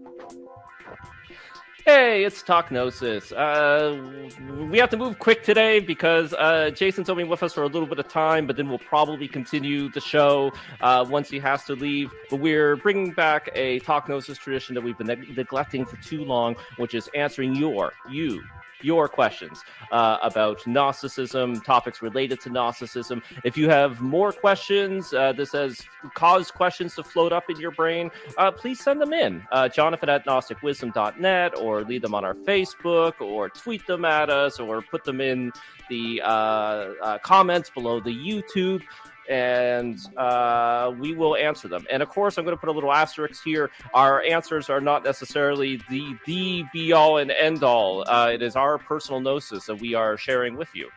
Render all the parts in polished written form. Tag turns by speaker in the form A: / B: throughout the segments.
A: Hey, it's Talknosis. We have to move quick today because Jason's only with us for a little bit of time, but then we'll probably continue the show once he has to leave. But we're bringing back a Talknosis tradition that we've been neglecting for too long, which is answering your questions about Gnosticism, topics related to Gnosticism. If you have more questions, this has caused questions to float up in your brain, please send them in. Jonathan at GnosticWisdom.net, or leave them on our Facebook, or tweet them at us, or put them in the comments below the YouTube. And we will answer them. And of course, I'm going to put a little asterisk here. Our answers are not necessarily the be-all and end-all. It is our personal gnosis that we are sharing with you.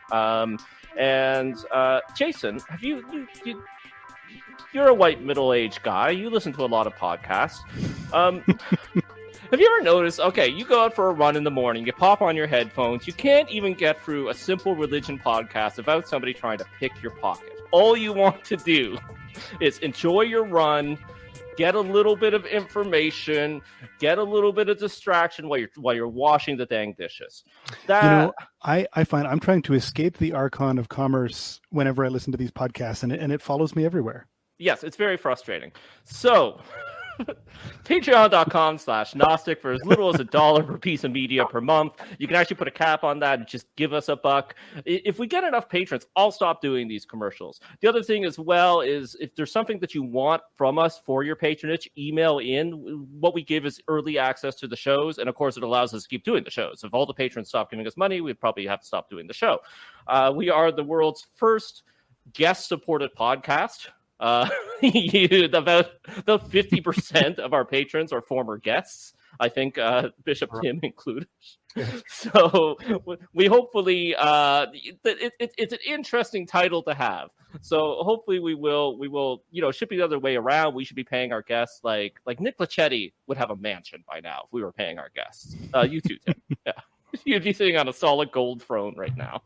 A: Jason, have you're a white middle-aged guy. You listen to a lot of podcasts. Have you ever noticed, okay, you go out for a run in the morning, you pop on your headphones, you can't even get through a simple religion podcast without somebody trying to pick your pocket. All you want to do is enjoy your run, get a little bit of information, get a little bit of distraction while you're washing the dang dishes.
B: I find I'm trying to escape the Archon of commerce whenever I listen to these podcasts, and it follows me everywhere.
A: Yes, it's very frustrating. So Patreon.com/Gnostic for as little as $1 per piece of media per month. You can actually put a cap on that and just give us $1. If we get enough patrons, I'll stop doing these commercials. The other thing as well is if there's something that you want from us for your patronage, email in. What we give is early access to the shows, and of course it allows us to keep doing the shows. If all the patrons stop giving us money, we'd probably have to stop doing the show. We are the world's first guest-supported podcast. About the 50% of our patrons are former guests. I think Bishop Tim included. So we hopefully it's an interesting title to have. So hopefully we will should be the other way around. We should be paying our guests like Nick Lachetti would have a mansion by now if we were paying our guests. You too, Tim. Yeah, you'd be sitting on a solid gold throne right now.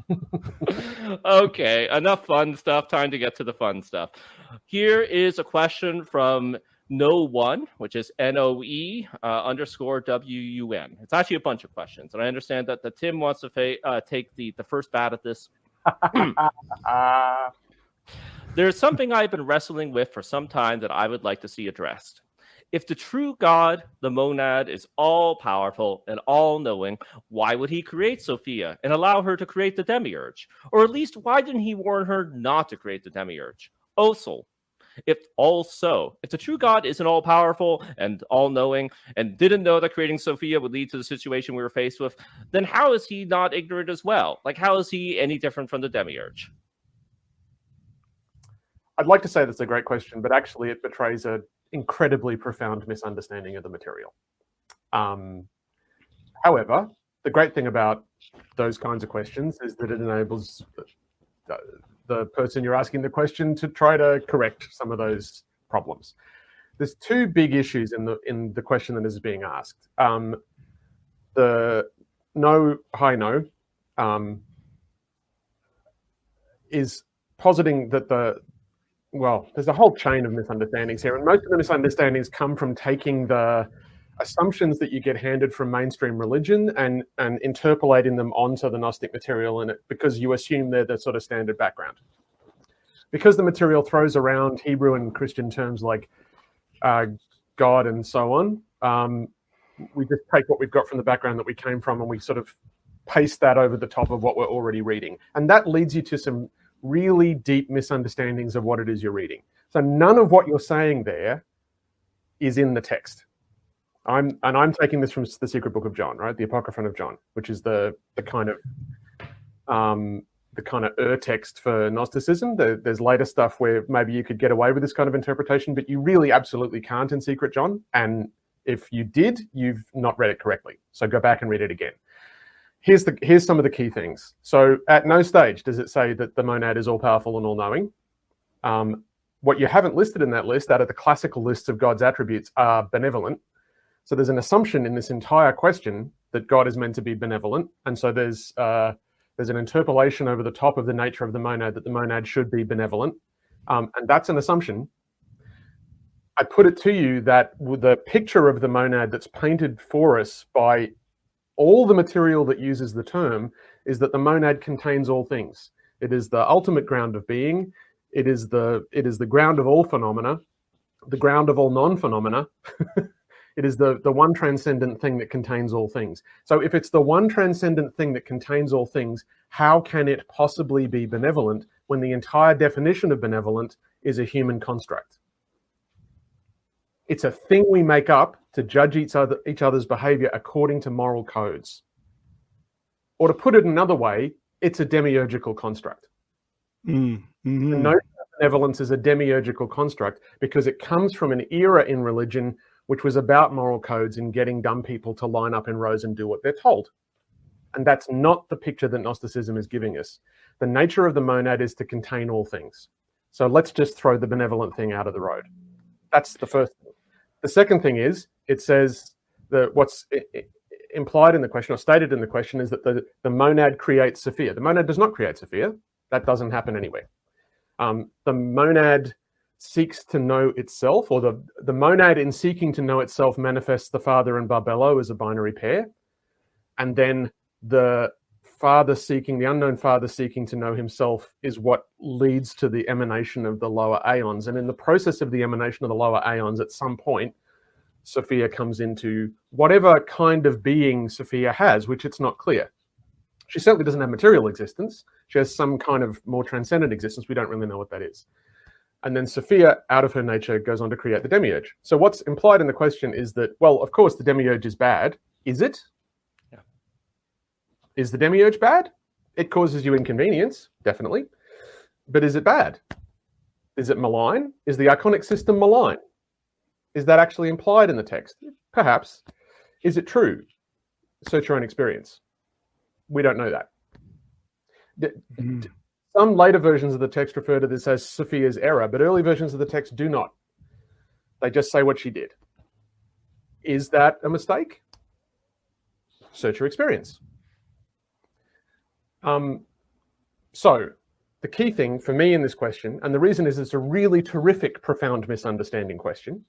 A: Okay, enough fun stuff. Time to get to the fun stuff. Here is a question from No1, which is NOE _WUN. It's actually a bunch of questions, and I understand that Tim wants to take the first bat at this. There's something I've been wrestling with for some time that I would like to see addressed. If the true God, the monad, is all-powerful and all-knowing, why would he create Sophia and allow her to create the demiurge? Or at least, why didn't he warn her not to create the demiurge? Also, if the true God isn't all-powerful and all-knowing and didn't know that creating Sophia would lead to the situation we were faced with, then how is he not ignorant as well? Like, how is he any different from the demiurge?
C: I'd like to say that's a great question, but actually it betrays an incredibly profound misunderstanding of the material. However, the great thing about those kinds of questions is that it enables the person you're asking the question to try to correct some of those problems. There's two big issues in the question that is being asked. The no is positing that there's a whole chain of misunderstandings here, and most of the misunderstandings come from taking the assumptions that you get handed from mainstream religion and interpolating them onto the Gnostic material in it because you assume they're the sort of standard background. Because the material throws around Hebrew and Christian terms like God and so on, we just take what we've got from the background that we came from and we sort of paste that over the top of what we're already reading. And that leads you to some really deep misunderstandings of what it is you're reading. So none of what you're saying there is in the text. I'm taking this from the Secret Book of John, right? The Apocryphon of John, which is the kind of text for Gnosticism. There's later stuff where maybe you could get away with this kind of interpretation, but you really absolutely can't in Secret John. And if you did, you've not read it correctly. So go back and read it again. Here's some of the key things. So at no stage does it say that the monad is all-powerful and all-knowing. What you haven't listed in that list out of the classical lists of God's attributes are benevolent. So there's an assumption in this entire question that God is meant to be benevolent. And so there's an interpolation over the top of the nature of the monad that the monad should be benevolent. And that's an assumption. I put it to you that with the picture of the monad that's painted for us by all the material that uses the term is that the monad contains all things. It is the ultimate ground of being. It is the ground of all phenomena, the ground of all non-phenomena. It is the one transcendent thing that contains all things. So if it's the one transcendent thing that contains all things, how can it possibly be benevolent when the entire definition of benevolent is a human construct? It's a thing we make up to judge each other's behavior according to moral codes. Or to put it another way, it's a demiurgical construct.
B: Mm-hmm.
C: The notion of benevolence is a demiurgical construct because it comes from an era in religion which was about moral codes and getting dumb people to line up in rows and do what they're told. And that's not the picture that Gnosticism is giving us. The nature of the monad is to contain all things. So let's just throw the benevolent thing out of the road. That's the first thing. The second thing is, it says that what's implied in the question or stated in the question is that the monad creates Sophia. The monad does not create Sophia. That doesn't happen anywhere. The monad seeks to know itself, or the monad in seeking to know itself manifests the father and Barbelo as a binary pair. And then the unknown father seeking to know himself is what leads to the emanation of the lower aeons. And in the process of the emanation of the lower aeons, at some point, Sophia comes into whatever kind of being Sophia has, which it's not clear. She certainly doesn't have material existence. She has some kind of more transcendent existence. We don't really know what that is. And then Sophia, out of her nature, goes on to create the demiurge. So what's implied in the question is that, well, of course, the demiurge is bad. Is it?
A: Yeah.
C: Is the demiurge bad? It causes you inconvenience, definitely. But is it bad? Is it malign? Is the iconic system malign? Is that actually implied in the text? Perhaps. Is it true? Search your own experience. We don't know that. Some later versions of the text refer to this as Sophia's error, but early versions of the text do not. They just say what she did. Is that a mistake? Search your experience. So the key thing for me in this question, and the reason is it's a really terrific, profound misunderstanding question,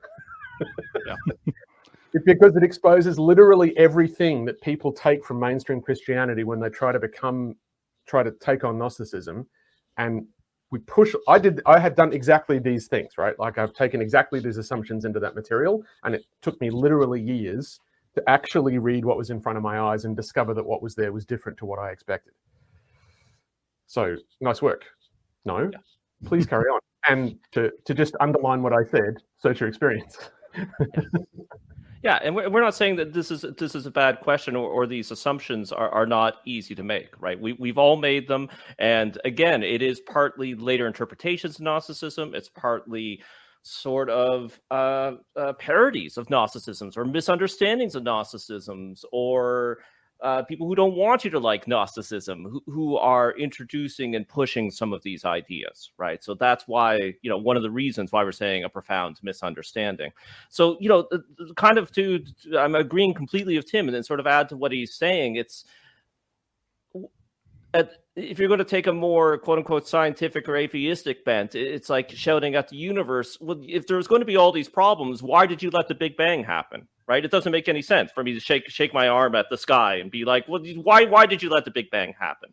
C: is because it exposes literally everything that people take from mainstream Christianity when they try to take on Gnosticism. And we push, I had done exactly these things, right? Like I've taken exactly these assumptions into that material, and it took me literally years to actually read what was in front of my eyes and discover that what was there was different to what I expected. So nice work. No, please carry on. And to just underline what I said, search your experience.
A: Yeah, and we're not saying that this is a bad question or these assumptions are not easy to make, right? We've all made them, and again, it is partly later interpretations of Gnosticism. It's partly sort of parodies of Gnosticisms or misunderstandings of Gnosticisms or people who don't want you to like Gnosticism, who are introducing and pushing some of these ideas, right? So that's why, one of the reasons why we're saying a profound misunderstanding. So, kind of I'm agreeing completely with Tim, and then sort of add to what he's saying. If you're going to take a more quote unquote scientific or atheistic bent, it's like shouting at the universe. Well, if there's going to be all these problems, why did you let the Big Bang happen? Right? It doesn't make any sense for me to shake my arm at the sky and be like, well, why did you let the Big Bang happen?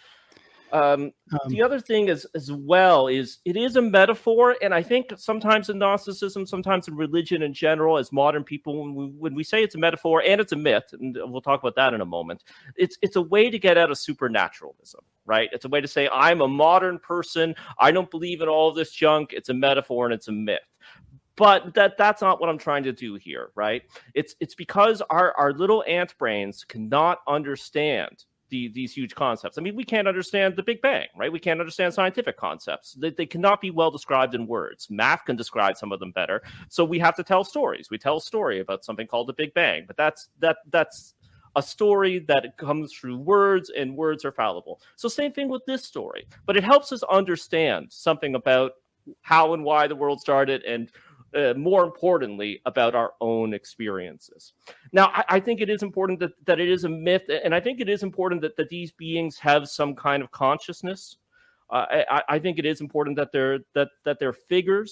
A: The other thing as well is it is a metaphor, and I think sometimes in Gnosticism, sometimes in religion in general, as modern people, when we say it's a metaphor and it's a myth, and we'll talk about that in a moment, it's a way to get out of supernaturalism, right? It's a way to say, I'm a modern person, I don't believe in all of this junk, it's a metaphor and it's a myth. But that's not what I'm trying to do here, right? It's because our little ant brains cannot understand these huge concepts. I mean, we can't understand the Big Bang, right? We can't understand scientific concepts. They cannot be well described in words. Math can describe some of them better. So we have to tell stories. We tell a story about something called the Big Bang, but that's a story that comes through words, and words are fallible. So same thing with this story, but it helps us understand something about how and why the world started, and more importantly, about our own experiences. Now, I think it is important that it is a myth, and I think it is important that these beings have some kind of consciousness. I think it is important that they're figures.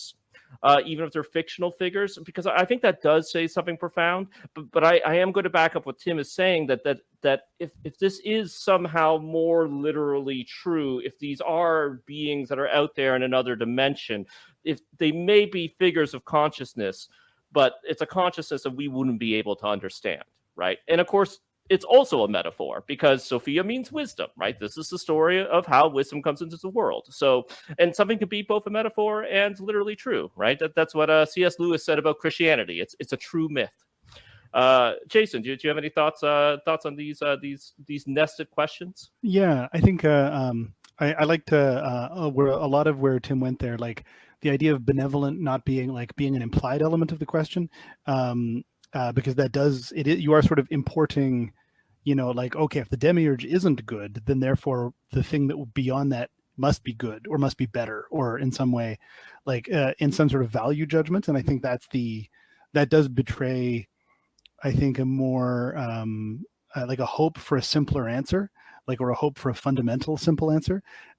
A: even if they're fictional figures, because I think that does say something profound. But I am going to back up what Tim is saying, that if this is somehow more literally true, if these are beings that are out there in another dimension, if they may be figures of consciousness, but it's a consciousness that we wouldn't be able to understand, right? And of course, it's also a metaphor because Sophia means wisdom, right? This is the story of how wisdom comes into the world. So, and something can be both a metaphor and literally true, right? That's what C.S. Lewis said about Christianity. It's a true myth. Jason, do you have any thoughts on these nested questions?
B: Yeah, I think I liked where a lot of where Tim went there, like the idea of benevolent not being like being an implied element of the question. Because that does it. You are sort of importing, like, okay, if the demiurge isn't good, then therefore the thing that beyond that must be good or must be better, or in some way, like in some sort of value judgment. And I think that does betray, I think, a more like a hope for a simpler answer, or a hope for a fundamental simple answer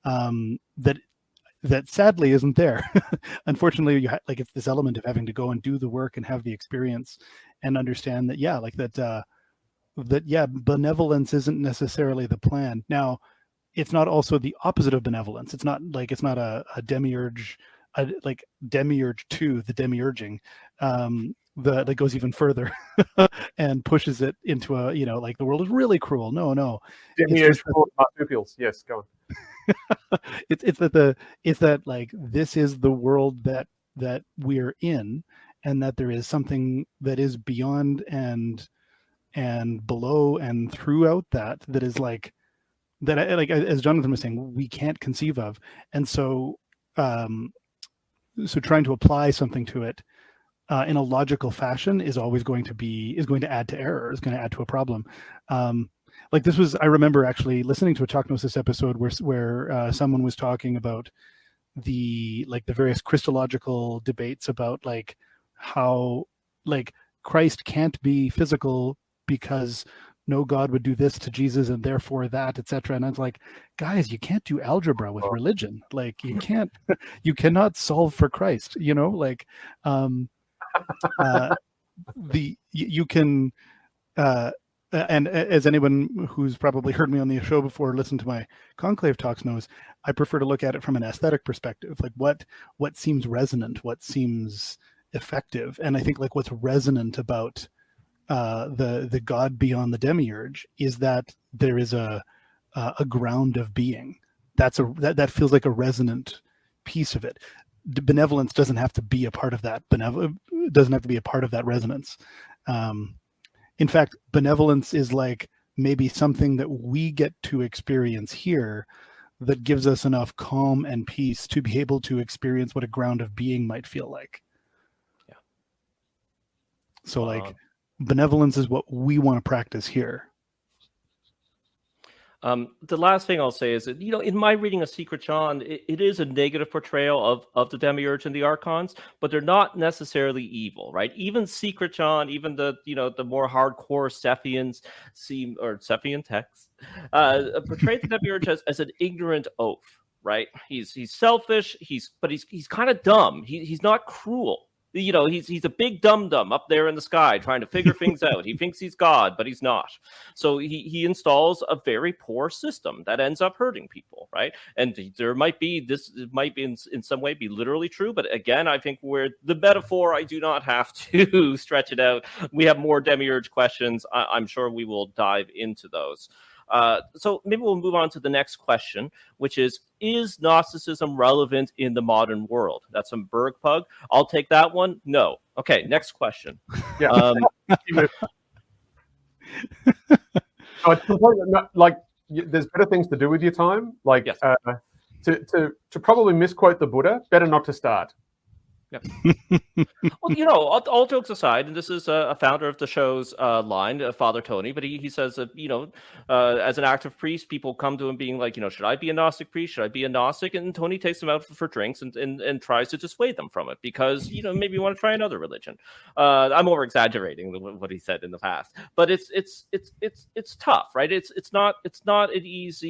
B: that sadly isn't there. Unfortunately, it's this element of having to go and do the work and have the experience and understand that, benevolence isn't necessarily the plan. Now, it's not also the opposite of benevolence. It's not a demiurge, like Demiurge 2, the demiurging, that goes even further and pushes it into a, like the world is really cruel. No.
C: Demiurge marsupials. Yes, go on.
B: it's that like this is the world that we're in, and that there is something that is beyond and below and throughout that is like that, as Jonathan was saying, we can't conceive of. And so trying to apply something to it in a logical fashion is always going to add to error, is going to add to a problem. Like this was, I remember actually listening to a Talk Gnosis episode where someone was talking about the various Christological debates about like how like Christ can't be physical because no God would do this to Jesus and therefore that, etc. And I was like, guys, you can't do algebra with religion. Like you cannot solve for Christ, you can. And as anyone who's probably heard me on the show before, listened to my Conclave talks knows, I prefer to look at it from an aesthetic perspective, like what seems resonant, what seems effective. And I think like what's resonant about the God beyond the demiurge is that there is a ground of being. That feels like a resonant piece of it. Benevolence doesn't have to be a part of that. Doesn't have to be a part of that resonance. In fact, benevolence is like maybe something that we get to experience here that gives us enough calm and peace to be able to experience what a ground of being might feel like.
A: Yeah.
B: So benevolence is what we want to practice here.
A: The last thing I'll say is that, in my reading of Secret John, it is a negative portrayal of the Demiurge and the Archons, but they're not necessarily evil, right? Even Secret John, even the more hardcore Cephian texts, portray the Demiurge as an ignorant oaf, right? He's selfish, but he's kind of dumb. He's not cruel. He's a big dum-dum up there in the sky trying to figure things out. He thinks he's God, but he's not. So he installs a very poor system that ends up hurting people, right? And it might be in some way be literally true, but again, I think where the metaphor, I do not have to stretch it out. We have more Demiurge questions. I'm sure we will dive into those. So maybe we'll move on to the next question, which is Gnosticism relevant in the modern world? That's from Bergpug. I'll take that one. No. Okay, next question.
C: Yeah. It's completely not, like there's better things to do with your time. Like
A: yes.
C: To probably misquote the Buddha, better not to start.
A: Yep. Well, all jokes aside, and this is a founder of the show's line, Father Tony, but he says that, as an active priest, people come to him being like, should I be a Gnostic priest? Should I be a Gnostic? And Tony takes them out for drinks and tries to dissuade them from it because, maybe you want to try another religion. I'm over exaggerating what he said in the past, but it's tough, right? It's not an easy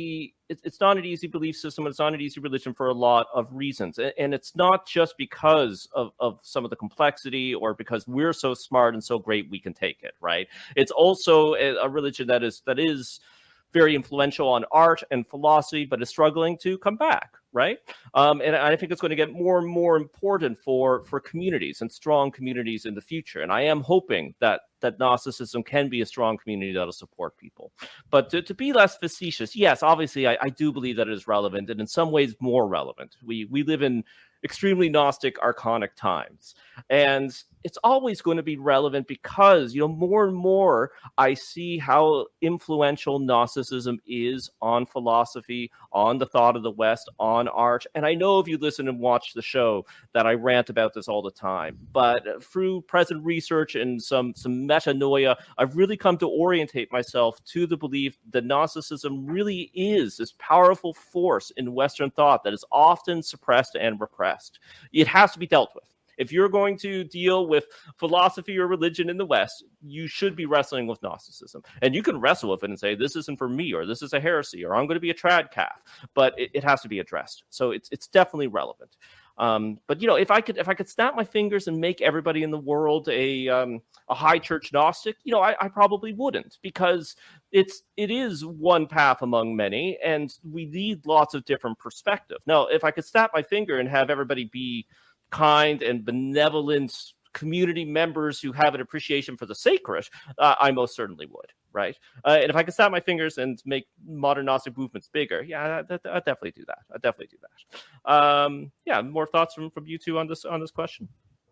A: it's not an easy belief system, and it's not an easy religion for a lot of reasons. And it's not just because of some of the complexity or because we're so smart and so great we can take it, right? It's also a religion that is very influential on art and philosophy, but is struggling to come back, right? And I think it's going to get more and more important for communities and strong communities in the future. And I am hoping that Gnosticism can be a strong community that'll support people. But to be less facetious, yes, obviously, I do believe that it is relevant, and in some ways more relevant. We live in extremely Gnostic, archonic times. And it's always going to be relevant because, more and more I see how influential Gnosticism is on philosophy, on the thought of the West, on art. And I know if you listen and watch the show that I rant about this all the time. But through present research and some metanoia, I've really come to orientate myself to the belief that Gnosticism really is this powerful force in Western thought that is often suppressed and repressed. It has to be dealt with. If you're going to deal with philosophy or religion in the West, you should be wrestling with Gnosticism. And you can wrestle with it and say, this isn't for me, or this is a heresy, or I'm going to be a trad calf. But it has to be addressed. So it's definitely relevant. But if I could snap my fingers and make everybody in the world a high church Gnostic, I probably wouldn't, because it is one path among many, and we need lots of different perspectives. Now, if I could snap my finger and have everybody be kind and benevolent community members who have an appreciation for the sacred, I most certainly would, right? And if I could snap my fingers and make modern Gnostic movements bigger, yeah, I'd definitely do that. I'd definitely do that. Yeah, more thoughts from you two on this question?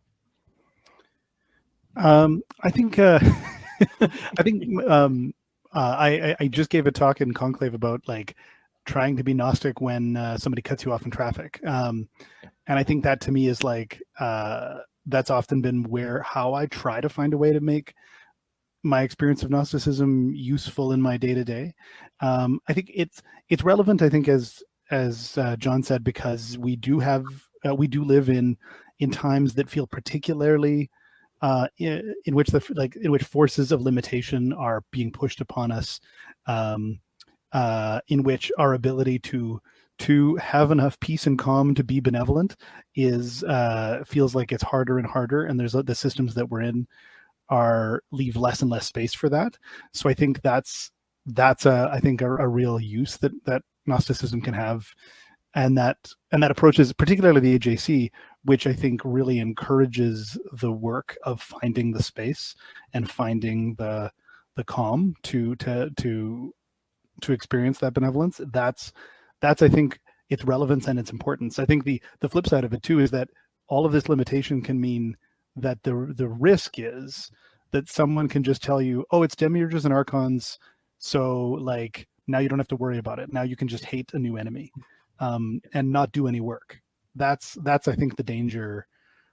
B: I think I just gave a talk in Conclave about like trying to be Gnostic when somebody cuts you off in traffic. And I think that to me is like, that's often been how I try to find a way to make my experience of Gnosticism useful in my day to day. I think it's relevant. I think as John said, because we do live in times that feel particularly in which forces of limitation are being pushed upon us, in which our ability to have enough peace and calm to be benevolent feels like it's harder and harder, and there's the systems that we're in leave less and less space for that. So I think that's a real use that Gnosticism can have, and that approaches particularly the AJC, which I think really encourages the work of finding the space and finding the calm to experience that benevolence. That's I think its relevance and its importance. I think the flip side of it too is that all of this limitation can mean that the risk is that someone can just tell you, oh, it's demiurges and archons, so like now you don't have to worry about it. Now you can just hate a new enemy, and not do any work. That's I think the danger,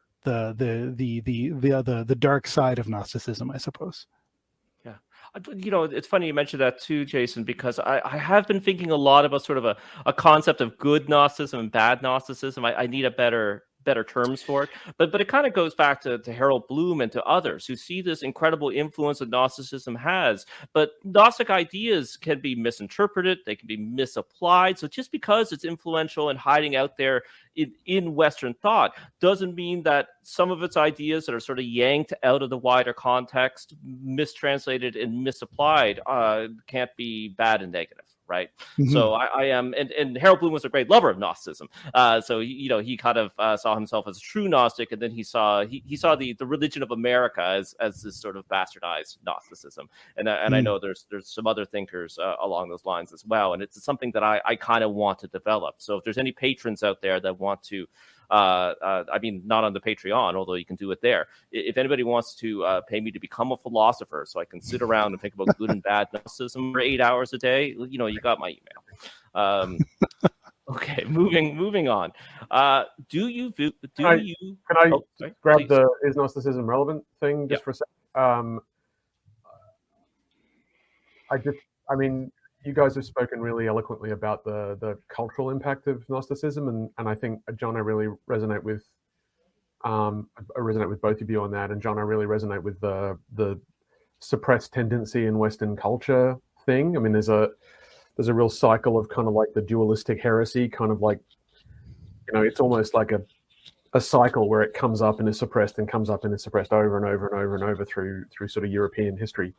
B: the dark side of Gnosticism, I suppose.
A: It's funny you mentioned that too, Jason, because I have been thinking a lot about sort of a concept of good Gnosticism and bad Gnosticism. I need a better terms for it. But it kind of goes back to Harold Bloom and to others who see this incredible influence that Gnosticism has. But Gnostic ideas can be misinterpreted, they can be misapplied. So just because it's influential and hiding out there in Western thought doesn't mean that some of its ideas that are sort of yanked out of the wider context, mistranslated and misapplied, can't be bad and negative. Right. Mm-hmm. So I am, and Harold Bloom was a great lover of Gnosticism. So he kind of saw himself as a true Gnostic, and then he saw the religion of America as this sort of bastardized Gnosticism. And I know there's some other thinkers along those lines as well. And it's something that I kind of want to develop. So if there's any patrons out there that want to, I mean, not on the Patreon, although you can do it there. If anybody wants to pay me to become a philosopher so I can sit around and think about good and bad Gnosticism for 8 hours a day, you got my email. Okay, moving on. Can
C: I grab the is Gnosticism relevant thing just for a second? You guys have spoken really eloquently about the cultural impact of Gnosticism, and I think, John, I really resonate with both of you on that. And John, I really resonate with the suppressed tendency in Western culture thing. I mean, there's a real cycle of kind of like the dualistic heresy, kind of like, it's almost like a cycle where it comes up and is suppressed and comes up and is suppressed over and over and over and over through sort of European history,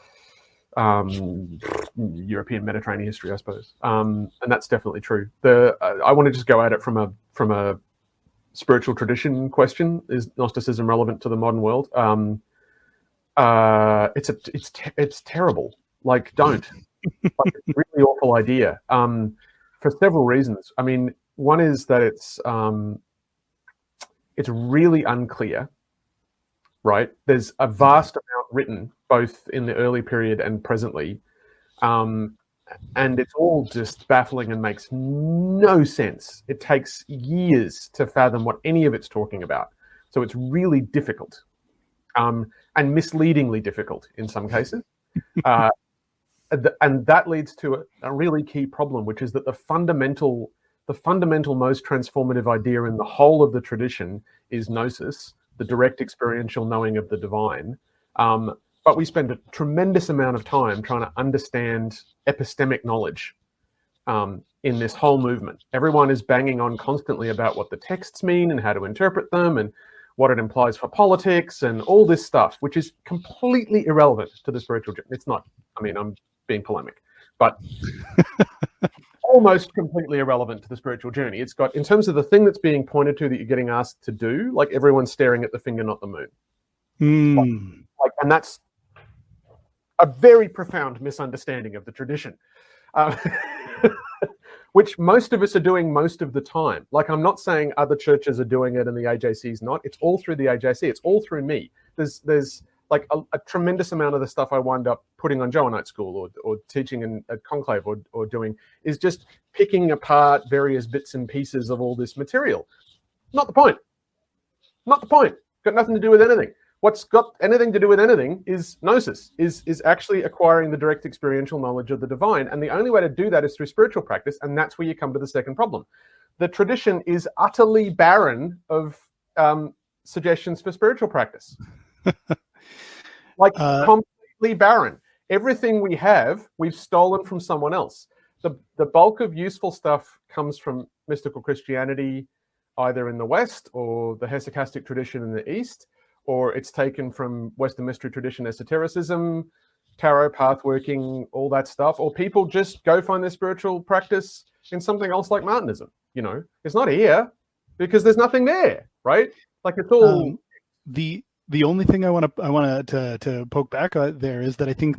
C: European Mediterranean history, I suppose. And that's definitely true. I want to just go at it from a spiritual tradition question. Is Gnosticism relevant to the modern world? It's terrible. Like, don't. Like, it's a really awful idea for several reasons. I mean, one is that it's really unclear, right? There's a vast amount written, both in the early period and presently, and it's all just baffling and makes no sense. It takes years to fathom what any of it's talking about. So it's really difficult, and misleadingly difficult in some cases. And that leads to a really key problem, which is that the fundamental most transformative idea in the whole of the tradition is gnosis, the direct experiential knowing of the divine. But we spend a tremendous amount of time trying to understand epistemic knowledge in this whole movement. Everyone is banging on constantly about what the texts mean and how to interpret them and what it implies for politics and all this stuff, which is completely irrelevant to the spiritual journey. It's not, I mean, I'm being polemic, but almost completely irrelevant to the spiritual journey. It's got, in terms of the thing that's being pointed to that you're getting asked to do, like everyone's staring at the finger, not the moon. And that's a very profound misunderstanding of the tradition, which most of us are doing most of the time. Like, I'm not saying other churches are doing it and the AJC's not. It's all through the AJC. It's all through me. There's like a tremendous amount of the stuff I wind up putting on Johannite School or teaching at Conclave or doing is just picking apart various bits and pieces of all this material. Not the point. Not the point. Got nothing to do with anything. What's got anything to do with anything is gnosis, is actually acquiring the direct experiential knowledge of the divine. And the only way to do that is through spiritual practice. And that's where you come to the second problem. The tradition is utterly barren of suggestions for spiritual practice. Like, completely barren. Everything we have, we've stolen from someone else. The bulk of useful stuff comes from mystical Christianity, either in the West or the hesychastic tradition in the East, or it's taken from Western mystery tradition, esotericism, tarot, pathworking, all that stuff, or people just go find their spiritual practice in something else like Martinism. It's not here because there's nothing there, right? Like, it's all
B: the only thing I want to poke back there is that I think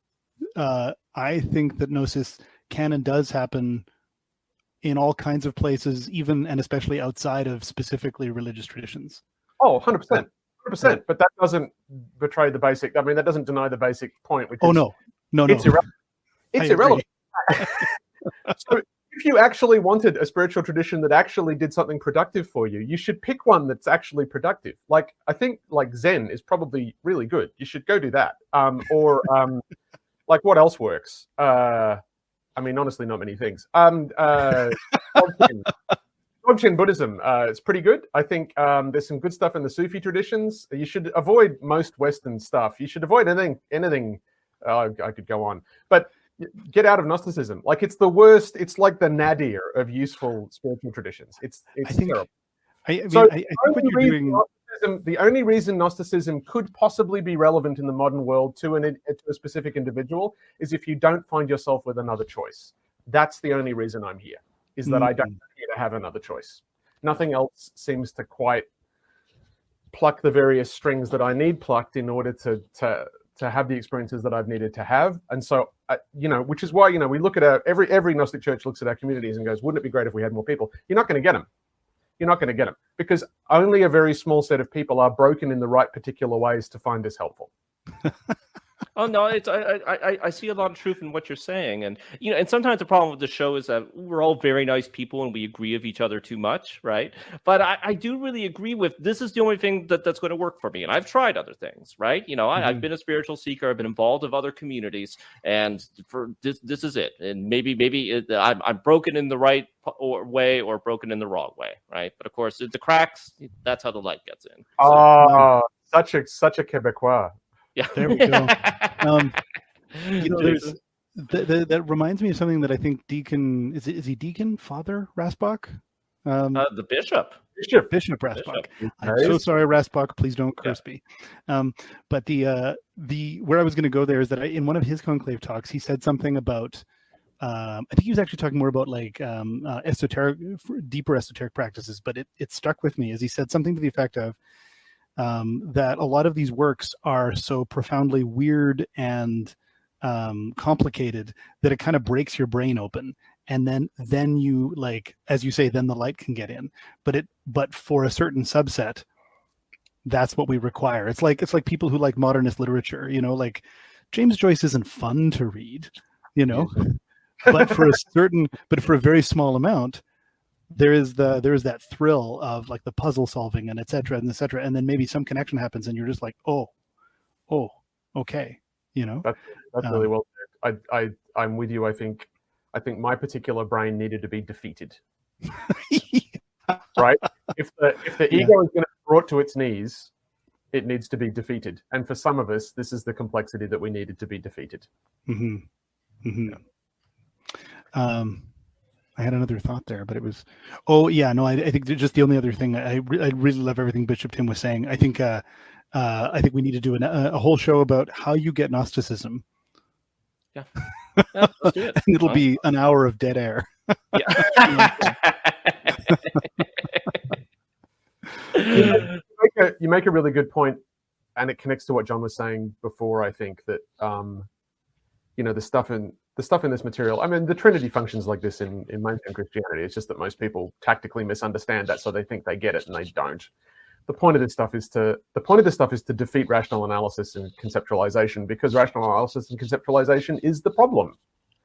B: that gnosis can and does happen in all kinds of places, even and especially outside of specifically religious traditions.
C: Oh, 100%. 100%. But that doesn't betray the basic. I mean, that doesn't deny the basic point. Which is,
B: no.
C: It's irrelevant. It's irrelevant. So, if you actually wanted a spiritual tradition that actually did something productive for you, you should pick one that's actually productive. Like, I think like Zen is probably really good. You should go do that. Like, what else works? I mean, honestly, not many things. Dzogchen Buddhism, it's pretty good. I think there's some good stuff in the Sufi traditions. You should avoid most Western stuff. You should avoid anything. I could go on, but get out of Gnosticism. Like, it's the worst. It's like the nadir of useful spiritual traditions. It's terrible.
B: I think what you're doing.
C: The only reason Gnosticism could possibly be relevant in the modern world to a specific individual is if you don't find yourself with another choice. That's the only reason I'm here, is that I don't appear to have another choice. Nothing else seems to quite pluck the various strings that I need plucked in order to have the experiences that I've needed to have. And so, which is why, we look at every Gnostic church looks at our communities and goes, wouldn't it be great if we had more people? You're not going to get them. You're not going to get them because only a very small set of people are broken in the right particular ways to find this helpful.
A: Oh no, I see a lot of truth in what you're saying, and and sometimes the problem with the show is that we're all very nice people and we agree with each other too much, right? But I do really agree with this is the only thing that's going to work for me, and I've tried other things, right? I've been a spiritual seeker, I've been involved with other communities, and for this is it. And maybe I'm broken in the right way or broken in the wrong way, right? But of course, the cracks, that's how the light gets in.
C: So, such a Quebecois.
A: Yeah,
B: there we go. That reminds me of something that I think Deacon is he Deacon Father Rasbach?
A: The bishop.
B: Bishop Rasbach. I'm so sorry, Rasbach. Please don't curse me. But the where I was going to go there is that in one of his conclave talks, he said something about. I think he was actually talking more about like deeper esoteric practices, but it stuck with me as he said something to the effect of that a lot of these works are so profoundly weird and complicated that it kind of breaks your brain open. And then you, like, as you say, then the light can get in. But for a certain subset, that's what we require. It's like people who like modernist literature, like James Joyce isn't fun to read, but for a very small amount, there is that thrill of like the puzzle solving and et cetera, and then maybe some connection happens and you're just like, oh, okay,
C: That's really well said. I'm with you. I think my particular brain needed to be defeated. Right? If the ego is going to be brought to its knees, it needs to be defeated. And for some of us, this is the complexity that we needed to be defeated.
B: Mm-hmm. Mm-hmm. I had another thought there, but it was, I think just the only other thing, I really love everything Bishop Tim was saying. I think we need to do a whole show about how you get Gnosticism.
A: Yeah, let's do it.
B: And it'll be an hour of dead air.
A: Yeah.
C: You make a really good point, and it connects to what John was saying before. I think that the stuff in this material. I mean, the Trinity functions like this in mainstream Christianity. It's just that most people tactically misunderstand that, so they think they get it and they don't. The point of this stuff is to defeat rational analysis and conceptualization, because rational analysis and conceptualization is the problem.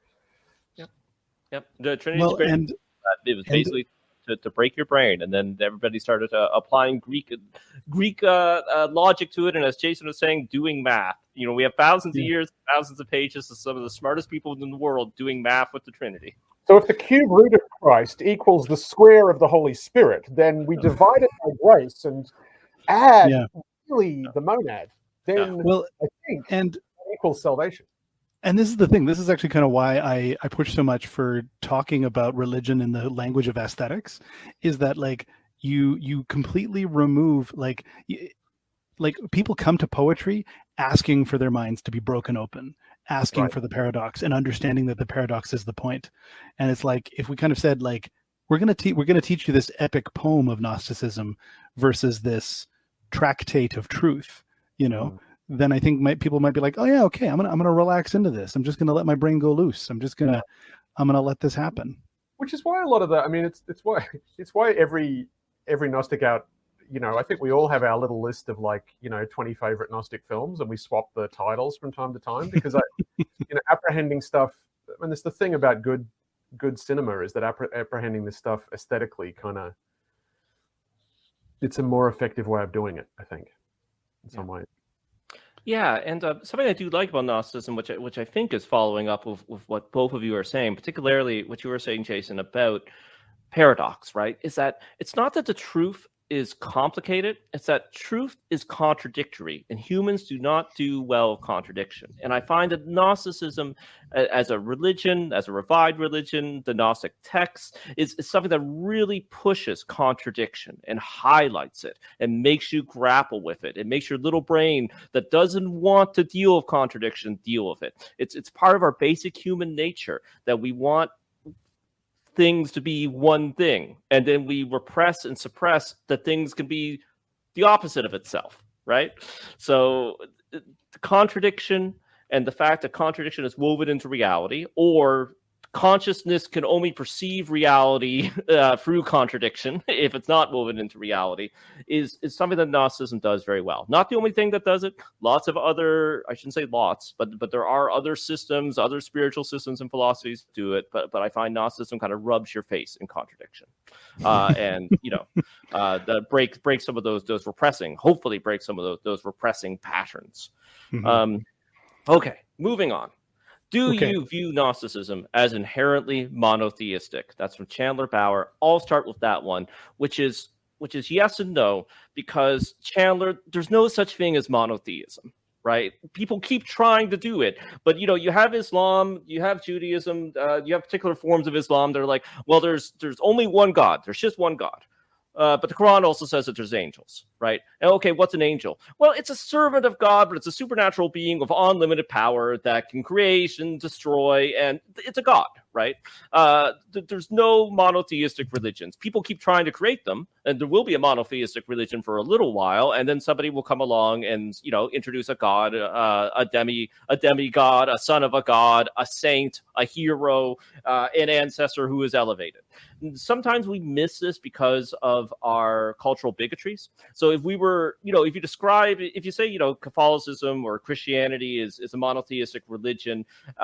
A: Yep. The Trinity is great.
B: And
A: it was basically to break your brain, and then everybody started applying Greek logic to it, and as Jason was saying, doing math. We have thousands of years, thousands of pages of some of the smartest people in the world doing math with the Trinity.
C: So if the cube root of Christ equals the square of the Holy Spirit, then we divide it by grace and add really the monad. Then I think it equals salvation.
B: And this is the thing. This is actually kind of why I push so much for talking about religion in the language of aesthetics, is that like you completely remove like people come to poetry asking for their minds to be broken open, asking for the paradox and understanding that the paradox is the point. And it's like, if we kind of said like, we're going to teach you this epic poem of Gnosticism versus this tractate of truth, then I think people might be like, oh yeah, okay, I'm gonna relax into this. I'm just gonna let my brain go loose. I'm gonna let this happen.
C: Which is why a lot of it's why every Gnostic out, I think we all have our little list of 20 favorite Gnostic films, and we swap the titles from time to time, because apprehending stuff. I mean, it's the thing about good cinema, is that apprehending this stuff aesthetically it's a more effective way of doing it, I think, in some ways.
A: Yeah, and something I do like about Gnosticism, which I think is following up with what both of you are saying, particularly what you were saying, Jason, about paradox, right? Is that it's not that the truth is complicated, it's that truth is contradictory, and humans do not do well with contradiction. And I find that Gnosticism as a religion, as a revived religion, the Gnostic text is something that really pushes contradiction and highlights it and makes you grapple with it. It makes your little brain that doesn't want to deal with contradiction deal with it. It's part of our basic human nature that we want things to be one thing, and then we repress and suppress that things can be the opposite of itself, right? So the contradiction, and the fact that contradiction is woven into reality, or consciousness can only perceive reality through contradiction if it's not woven into reality, is something that Gnosticism does very well. Not the only thing that does it. Lots of other, I shouldn't say lots, but there are other systems, other spiritual systems and philosophies do it. But I find Gnosticism kind of rubs your face in contradiction, and that breaks some of those repressing. Hopefully, break some of those repressing patterns. Mm-hmm. Okay, moving on. Do you view Gnosticism as inherently monotheistic? That's from Chandler Bauer. I'll start with that one, which is yes and no, because Chandler, there's no such thing as monotheism, right? People keep trying to do it, but you have Islam, you have Judaism, you have particular forms of Islam that are like, well, there's only one God, there's just one God. But the Quran also says that there's angels, right? And okay, what's an angel? Well, it's a servant of God, but it's a supernatural being of unlimited power that can create and destroy, and it's a god, right? There's no monotheistic religions. People keep trying to create them, and there will be a monotheistic religion for a little while, and then somebody will come along and introduce a god, a demigod, a son of a god, a saint, a hero, an ancestor who is elevated. Sometimes we miss this because of our cultural bigotries. So if we were, if you say, Catholicism or Christianity is a monotheistic religion,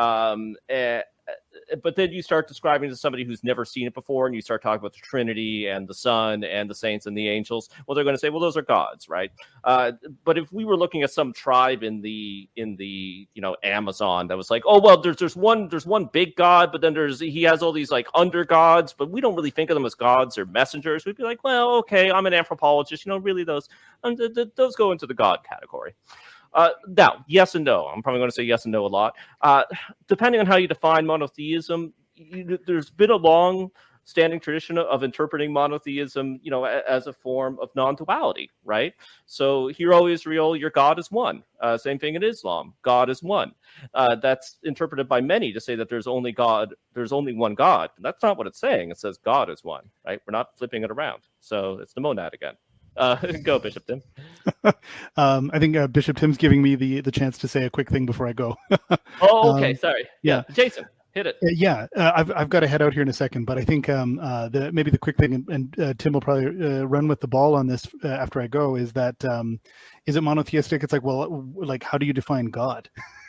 A: but then you start describing to somebody who's never seen it before, and you start talking about the Trinity and the Son and the saints and the angels, well, they're going to say, well, those are gods, right? But if we were looking at some tribe in the Amazon that was like, oh, well, there's one big god, but then he has all these like under gods, but we don't really think of them as gods or messengers. We'd be like, well, okay, I'm an anthropologist, really those go into the god category. Now, yes and no. I'm probably going to say yes and no a lot. Depending on how you define monotheism, there's been a long-standing tradition of interpreting monotheism, as a form of non-duality, right? So, Hear, O Israel, your God is one. Same thing in Islam. God is one. That's interpreted by many to say that there's only one God. But that's not what it's saying. It says God is one, right? We're not flipping it around. So it's the monad again. Go, Bishop Tim.
B: I think Bishop Tim's giving me the chance to say a quick thing before I go.
A: Oh, okay. Sorry.
B: Yeah.
A: Jason, hit it.
B: I've got to head out here in a second, but I think maybe the quick thing, and Tim will probably run with the ball on this after I go, is that is it monotheistic? It's like, well, like, how do you define God?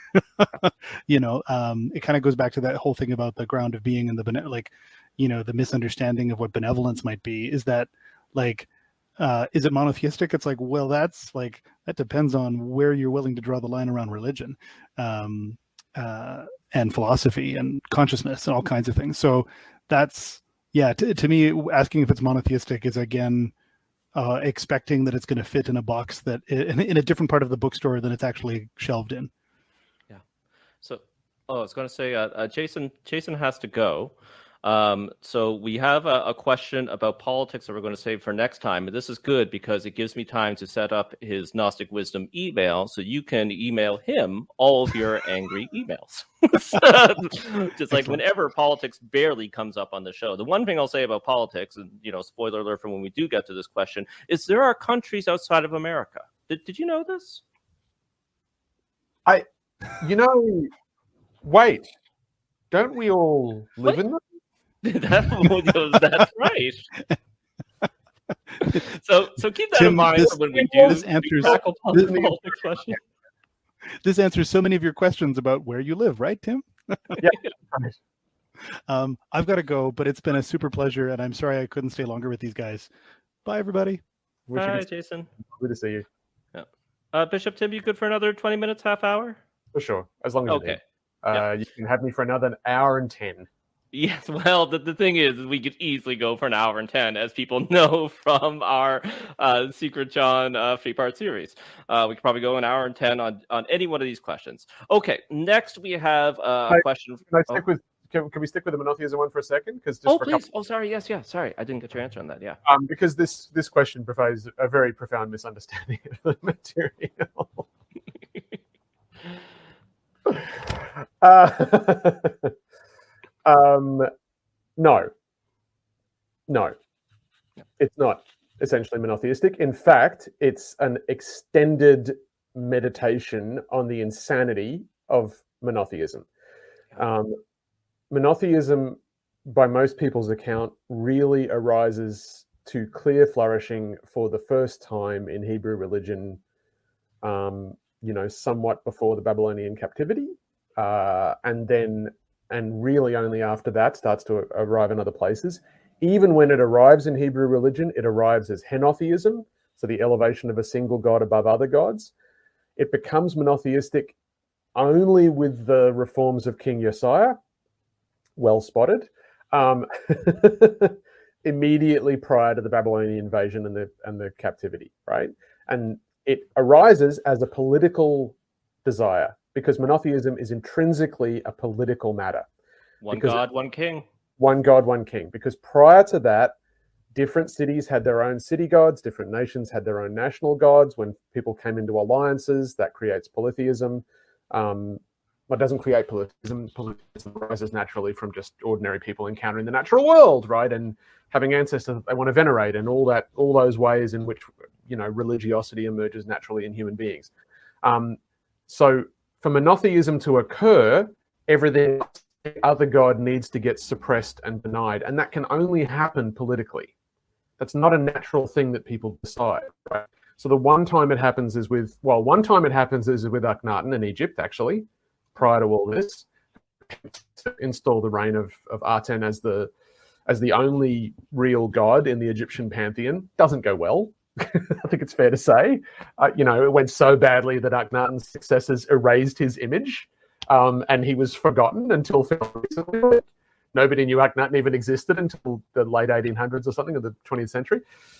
B: It kind of goes back to that whole thing about the ground of being and the misunderstanding of what benevolence might be. Is that like, is it monotheistic? It's like, well, that depends on where you're willing to draw the line around religion, and philosophy and consciousness and all kinds of things. So that's, to me, asking if it's monotheistic is again expecting that it's going to fit in a box that in a different part of the bookstore than it's actually shelved in.
A: Yeah. So, I was going to say, Jason has to go. So we have a question about politics that we're going to save for next time. And this is good because it gives me time to set up his Gnostic Wisdom email so you can email him all of your angry emails. Just like whenever politics barely comes up on the show. The one thing I'll say about politics, and spoiler alert for when we do get to this question, is there are countries outside of America. Did you know this?
C: Wait, don't we all live in them?
A: That's right. So keep that in mind when we tackle politics question.
B: This answers so many of your questions about where you live, right, Tim?
C: Yeah.
B: I've got to go, but it's been a super pleasure, and I'm sorry I couldn't stay longer with these guys. Bye, everybody.
A: Bye, Jason.
C: Good to see you.
A: Yeah. Bishop Tim, you good for another 20 minutes, half hour?
C: For sure, as long as
A: okay.
C: You can have me for another hour and 10.
A: Yes, well, the thing is we could easily go for an hour and 10, as people know from our Secret John 3-part series. We could probably go an hour and 10 on any one of these questions. Okay, next we have a question.
C: Can we stick with the monotheism one for a second?
A: Please. Sorry. Yes. Sorry, I didn't get your answer on that. Yeah.
C: Because this question provides a very profound misunderstanding of the material. No, it's not essentially monotheistic. In fact, it's an extended meditation on the insanity of monotheism. Monotheism, by most people's account, really arises to clear flourishing for the first time in Hebrew religion, somewhat before the Babylonian captivity, and really only after that starts to arrive in other places. Even when it arrives in Hebrew religion, it arrives as henotheism, so the elevation of a single god above other gods. It becomes monotheistic only with the reforms of King Josiah, well spotted, immediately prior to the Babylonian invasion and the captivity, right? And it arises as a political desire, because monotheism is intrinsically a political matter.
A: One God, one king.
C: One God, one king. Because prior to that, different cities had their own city gods, different nations had their own national gods. When people came into alliances, that creates polytheism. What doesn't create polytheism? Polytheism arises naturally from just ordinary people encountering the natural world, right? And having ancestors that they want to venerate, and all those ways in which, you know, religiosity emerges naturally in human beings. So for monotheism to occur, everything other god needs to get suppressed and denied, and that can only happen politically. That's not a natural thing that people decide, right? So the one time it happens is with Akhenaten in Egypt, actually, prior to all this, to install the reign of Aten as the only real god in the Egyptian pantheon. Doesn't go well. I think it's fair to say. You know, it went so badly that Akhenaten's successors erased his image, and he was forgotten until fairly recently. Nobody knew Akhenaten even existed until the late 1800s or something, of the 20th century.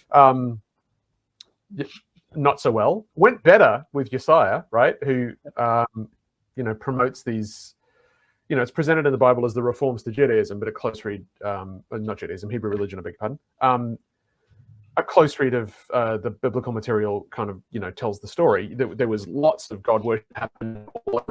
C: Not so well. Went better with Josiah, right? Who, you know, promotes these. You know, it's presented in the Bible as the reforms to Judaism, but a close read, not Judaism, Hebrew religion, I beg your pardon. A close read of the biblical material kind of, you know, tells the story. There was lots of God worship happening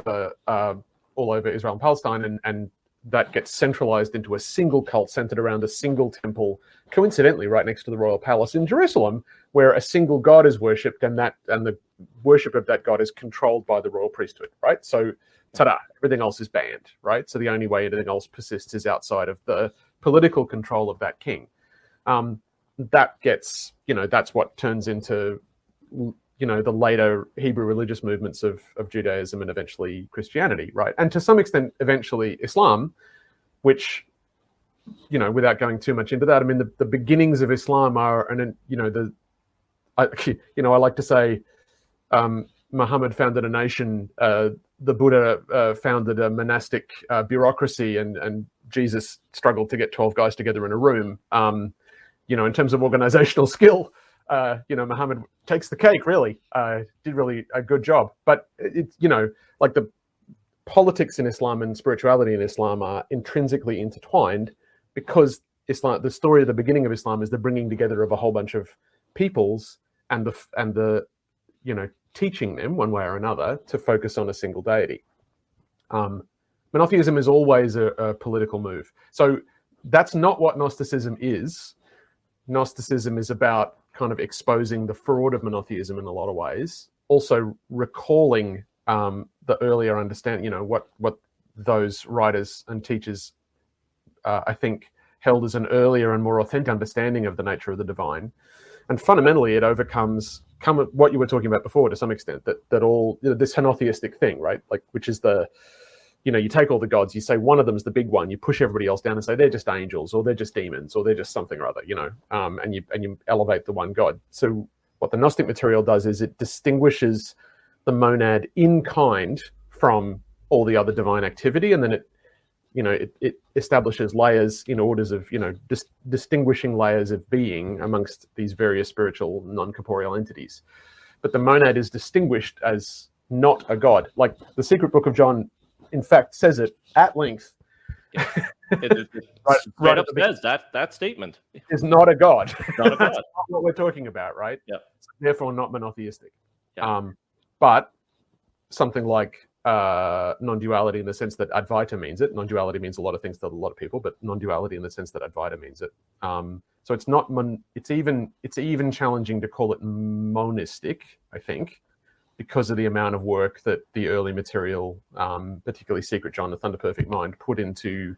C: all over Israel and Palestine, and that gets centralized into a single cult centered around a single temple, coincidentally right next to the royal palace in Jerusalem, where a single god is worshipped, and the worship of that god is controlled by the royal priesthood, right? So, ta-da, everything else is banned, right? So the only way anything else persists is outside of the political control of that king. That gets, you know, that's what turns into, you know, the later Hebrew religious movements of Judaism and eventually Christianity, right? And to some extent, eventually Islam, which, you know, without going too much into that, I mean, the beginnings of Islam are, and you know, I like to say, Muhammad founded a nation, the Buddha founded a monastic bureaucracy, and Jesus struggled to get 12 guys together in a room. You know, in terms of organizational skill, you know, Muhammad takes the cake, really. Did really a good job. But it's, you know, like the politics in Islam and spirituality in Islam are intrinsically intertwined, because Islam, the story of the beginning of Islam is the bringing together of a whole bunch of peoples and the you know, teaching them one way or another to focus on a single deity. Monotheism is always a political move. So that's not what Gnosticism is. Gnosticism is about kind of exposing the fraud of monotheism in a lot of ways, also recalling the earlier understanding, you know, what those writers and teachers, I think, held as an earlier and more authentic understanding of the nature of the divine. And fundamentally, it overcomes what you were talking about before to some extent, that all, you know, this henotheistic thing, right? Like, which is the, you know, you take all the gods, you say one of them is the big one, you push everybody else down and say they're just angels, or they're just demons, or they're just something or other, you know, and you elevate the one god. So what the Gnostic material does is it distinguishes the monad in kind from all the other divine activity, and then it establishes layers in orders of, you know, distinguishing layers of being amongst these various spiritual non-corporeal entities. But the monad is distinguished as not a god. Like the Secret Book of John, in fact, says it at length.
A: Yeah. It right up says that statement
C: is not a god.
A: Not a god.
C: That's not what we're talking about, right?
A: Yeah.
C: So therefore, not monotheistic.
A: Yeah.
C: But something like non-duality, in the sense that Advaita means it. Non-duality means a lot of things to a lot of people, but non-duality in the sense that Advaita means it. So it's not. It's even challenging to call it monistic, I think, because of the amount of work that the early material, particularly Secret John, the Thunder Perfect Mind, put into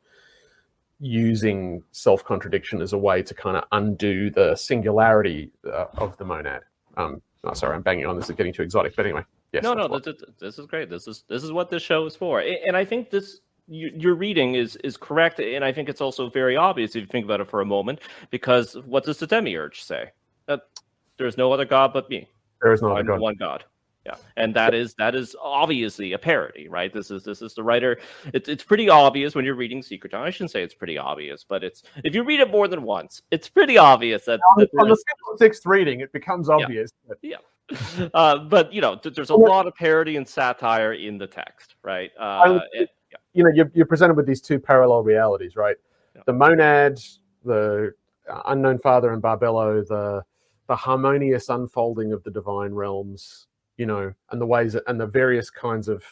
C: using self-contradiction as a way to kind of undo the singularity of the monad. Sorry, I'm banging on this. Is getting too exotic, but anyway. Yes,
A: no, this is great. This is what this show is for, and I think this your reading is correct, and I think it's also very obvious if you think about it for a moment. Because what does the Demiurge say? That there is no other god but me.
C: There is no other god.
A: One god. Yeah, and that is obviously a parody, right? This is the writer. It's pretty obvious when you're reading Secret John. I shouldn't say it's pretty obvious, but it's, if you read it more than once, it's pretty obvious that
C: on the fifth or sixth reading, it becomes obvious.
A: Yeah. But there's a lot of parody and satire in the text, right?
C: You're presented with these two parallel realities, right? Yeah. The monad, the unknown father and Barbello, the harmonious unfolding of the divine realms, and the ways and the various kinds of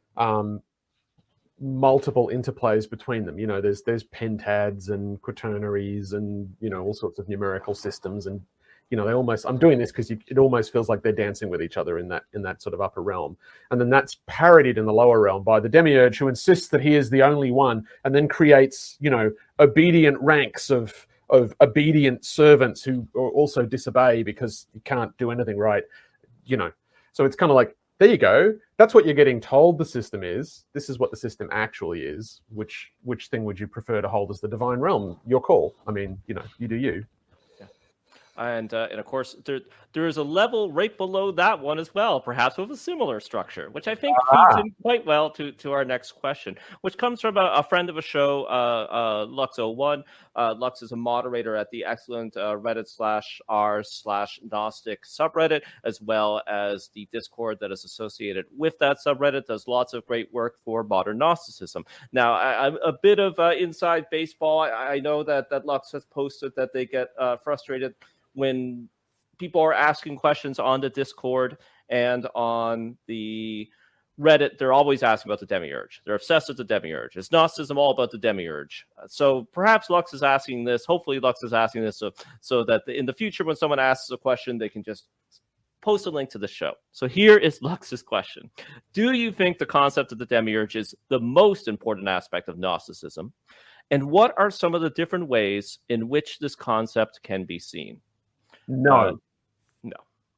C: multiple interplays between them. There's pentads and quaternaries and all sorts of numerical systems, and I'm doing this because it almost feels like they're dancing with each other in that sort of upper realm. And then that's parodied in the lower realm by the demiurge, who insists that he is the only one, and then creates, obedient ranks of obedient servants who also disobey because you can't do anything right, So it's kind of like, there you go. That's what you're getting told the system is. This is what the system actually is. Which thing would you prefer to hold as the divine realm? Your call. I mean, you do you.
A: And of course, there is a level right below that one as well, perhaps with a similar structure, which I think feeds in quite well to our next question, which comes from a friend of a show, Lux01. Lux is a moderator at the excellent Reddit/r/Gnostic subreddit, as well as the Discord that is associated with that subreddit. Does lots of great work for modern Gnosticism. Now, a bit of inside baseball. I know that Lux has posted that they get frustrated when people are asking questions on the Discord and on the Reddit. They're always asking about the demiurge. They're obsessed with the demiurge. Is Gnosticism all about the demiurge? So perhaps Lux is asking this. Hopefully Lux is asking this so that in the future, when someone asks a question, they can just post a link to the show. So here is Lux's question. Do you think the concept of the demiurge is the most important aspect of Gnosticism? And what are some of the different ways in which this concept can be seen?
C: No.
A: No.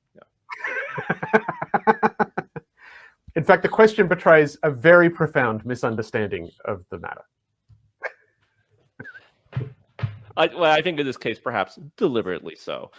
C: In fact, the question betrays a very profound misunderstanding of the matter.
A: I think in this case, perhaps deliberately so.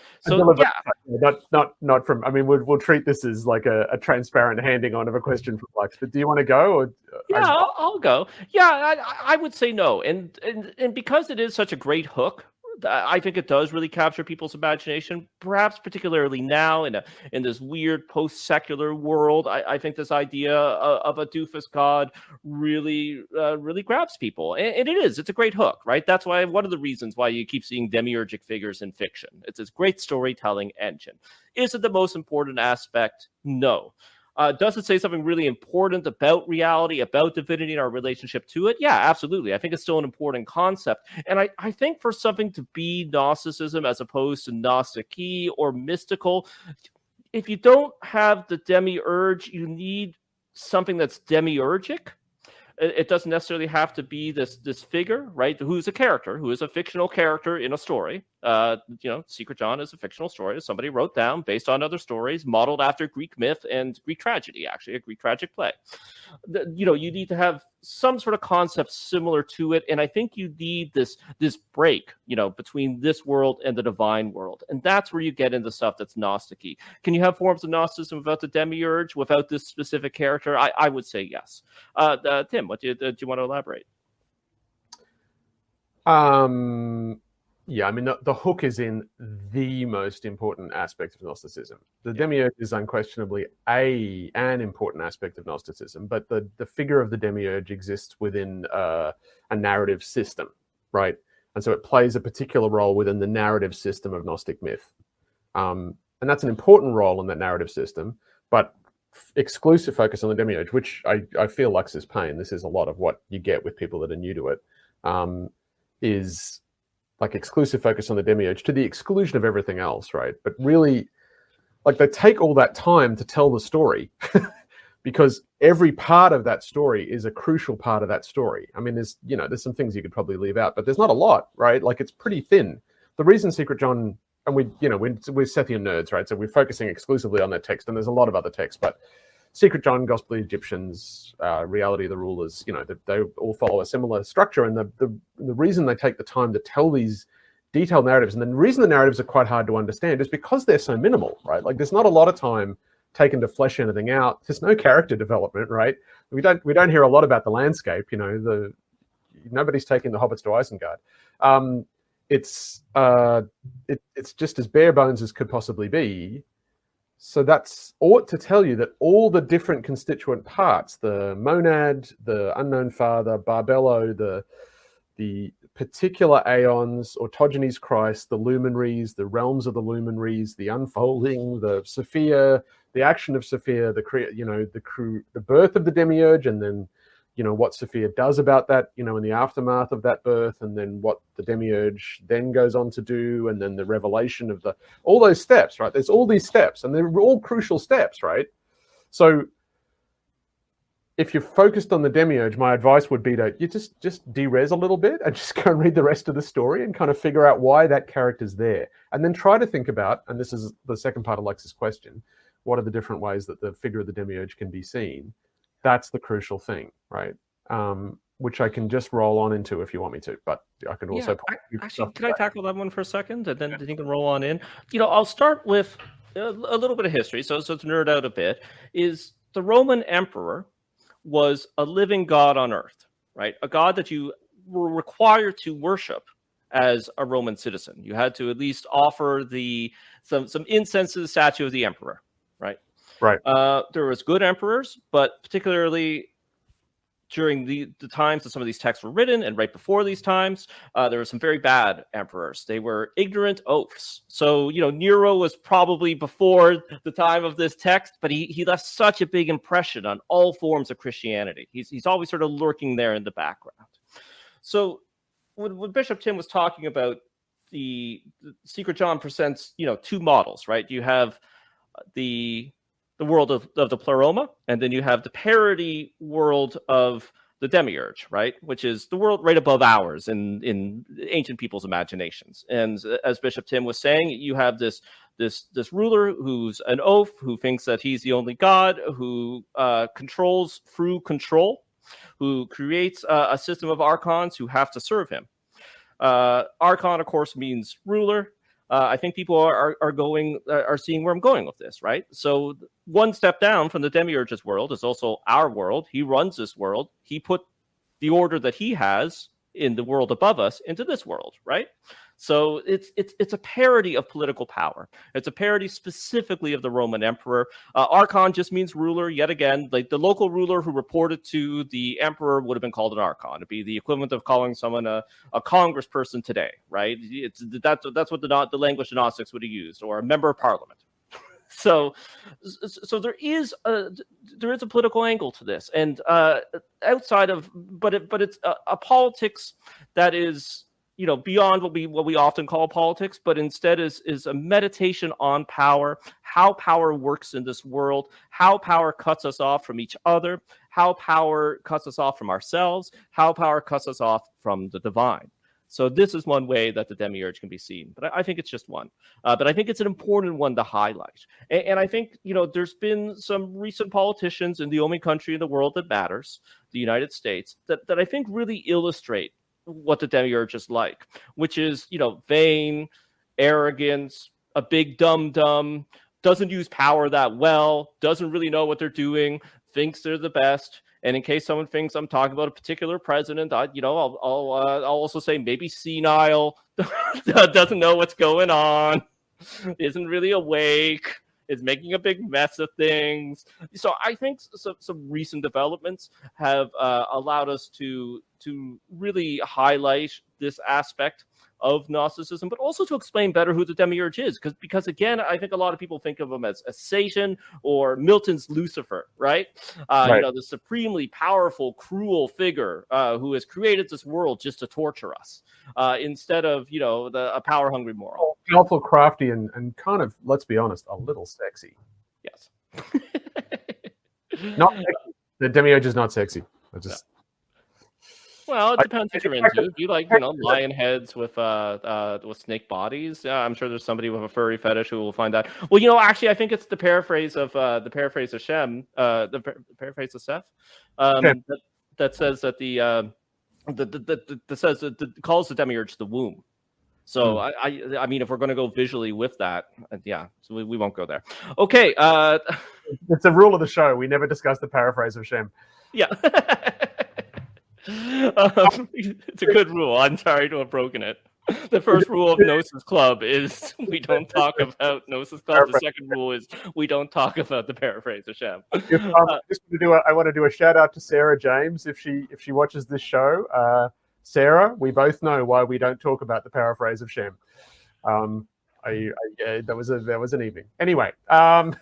C: Not from. I mean, we'll treat this as like a transparent handing on of a question from Lux. But do you want to go? Or
A: I'll go. Yeah, I would say no, and because it is such a great hook, I think it does really capture people's imagination, perhaps particularly now in this weird post-secular world. I think this idea of a doofus god really grabs people. And it's a great hook, right? That's why one of the reasons why you keep seeing demiurgic figures in fiction. It's this great storytelling engine. Is it the most important aspect? No. Does it say something really important about reality, about divinity, and our relationship to it? Yeah, absolutely. I think it's still an important concept. And I think for something to be Gnosticism as opposed to Gnostic-y or mystical, if you don't have the demiurge, you need something that's demiurgic. It doesn't necessarily have to be this figure, right? Who's a character, who is a fictional character in a story. Secret John is a fictional story that somebody wrote down based on other stories, modeled after Greek myth and Greek tragedy, actually, a Greek tragic play. You need to have some sort of concept similar to it, and I think you need this break, between this world and the divine world, and that's where you get into stuff that's Gnostic-y. Can you have forms of Gnosticism without the demiurge, without this specific character? I would say yes. Tim, what do you want to elaborate?
C: Yeah, I mean, the hook is in the most important aspect of Gnosticism. The demiurge is unquestionably an important aspect of Gnosticism, but the figure of the demiurge exists within a narrative system, right? And so it plays a particular role within the narrative system of Gnostic myth. And that's an important role in that narrative system, but exclusive focus on the demiurge, which I feel Lux is paying. This is a lot of what you get with people that are new to it, is like exclusive focus on the demiurge to the exclusion of everything else, right? But really, like, they take all that time to tell the story because every part of that story is a crucial part of that story. I mean, there's some things you could probably leave out, but there's not a lot, right? Like, it's pretty thin. The reason Secret John, and we're Sethian nerds, right? So we're focusing exclusively on that text, and there's a lot of other text, but Secret John, Gospel of the Egyptians, Reality of the Rulers, they all follow a similar structure. And the reason they take the time to tell these detailed narratives, and the reason the narratives are quite hard to understand, is because they're so minimal, right? Like, there's not a lot of time taken to flesh anything out. There's no character development, right? We don't hear a lot about the landscape. Nobody's taking the hobbits to Isengard. It's just as bare bones as could possibly be. So that's ought to tell you that all the different constituent parts, the monad, the unknown father, Barbello, the particular aeons, autogenes Christ, the luminaries, the realms of the luminaries, the unfolding, the Sophia, the action of Sophia, the birth of the demiurge, and then what Sophia does about that, in the aftermath of that birth, and then what the demiurge then goes on to do, and then the revelation of all those steps, right? There's all these steps, and they're all crucial steps, right? So if you're focused on the demiurge, my advice would be to you just de-res a little bit and just go and read the rest of the story and kind of figure out why that character's there. And then try to think about, and this is the second part of Lex's question, what are the different ways that the figure of the demiurge can be seen? That's the crucial thing, right? Which I can just roll on into if you want me to, but I can also...
A: Actually, can I tackle that one for a second? And then you can roll on in. I'll start with a little bit of history, so to nerd out a bit, is the Roman emperor was a living god on earth, right? A god that you were required to worship as a Roman citizen. You had to at least offer some incense to the statue of the emperor, right?
C: Right.
A: There was good emperors, but particularly during the times that some of these texts were written and right before these times, there were some very bad emperors. They were ignorant oafs. So, Nero was probably before the time of this text, but he left such a big impression on all forms of Christianity. He's always sort of lurking there in the background. So when Bishop Tim was talking about the Secret John presents, two models, right? You have the world of the Pleroma, and then you have the parody world of the Demiurge, right? Which is the world right above ours in ancient people's imaginations. And as Bishop Tim was saying, you have this ruler who's an oaf, who thinks that he's the only god, who controls through control, who creates a system of archons who have to serve him. Archon, of course, means ruler. I think people are seeing where I'm going with this, right? So one step down from the Demiurge's world is also our world. He runs this world. He put the order that he has in the world above us into this world, right? So it's a parody of political power. It's a parody specifically of the Roman emperor. Archon just means ruler. Yet again, like the local ruler who reported to the emperor would have been called an archon. It'd be the equivalent of calling someone a congressperson today, right? That's what the language the Gnostics would have used, or a member of parliament. So there is a political angle to this, and outside of, but it's a politics that is, beyond what we often call politics, but instead is a meditation on power, how power works in this world, how power cuts us off from each other, how power cuts us off from ourselves, how power cuts us off from the divine. So this is one way that the Demiurge can be seen, but I think it's just one. But I think it's an important one to highlight. And I think, there's been some recent politicians in the only country in the world that matters, the United States, that I think really illustrate what the Demiurge is like, which is, vain, arrogance, a big dum-dum, doesn't use power that well, doesn't really know what they're doing, thinks they're the best. And in case someone thinks I'm talking about a particular president, I'll also say maybe senile, doesn't know what's going on, isn't really awake, is making a big mess of things. So I think some recent developments have allowed us to really highlight this aspect of Gnosticism, but also to explain better who the Demiurge is. Because again, I think a lot of people think of him as Satan or Milton's Lucifer, right?
C: Right.
A: The supremely powerful, cruel figure who has created this world just to torture us, instead of, a power-hungry moral.
C: Powerful, crafty, and kind of, let's be honest, a little sexy.
A: Yes.
C: Not sexy. The Demiurge is not sexy.
A: Well, it depends what you're into. If you like, lion heads with snake bodies, I'm sure there's somebody with a furry fetish who will find that. Well, actually, I think it's the paraphrase of Shem, the paraphrase of Seth, that says that that says that calls the Demiurge the womb. So I mean, if we're going to go visually with that, so we won't go there. Okay,
C: it's a rule of the show. We never discuss the paraphrase of Shem.
A: Yeah. It's a good rule. I'm sorry to have broken it. The first rule of Gnosis Club is we don't talk about Gnosis Club. The second rule is we don't talk about the paraphrase of Shem.
C: I want to do a shout out to Sarah James if she watches this show. Sarah, we both know why we don't talk about the paraphrase of Shem. That was an evening. Anyway, can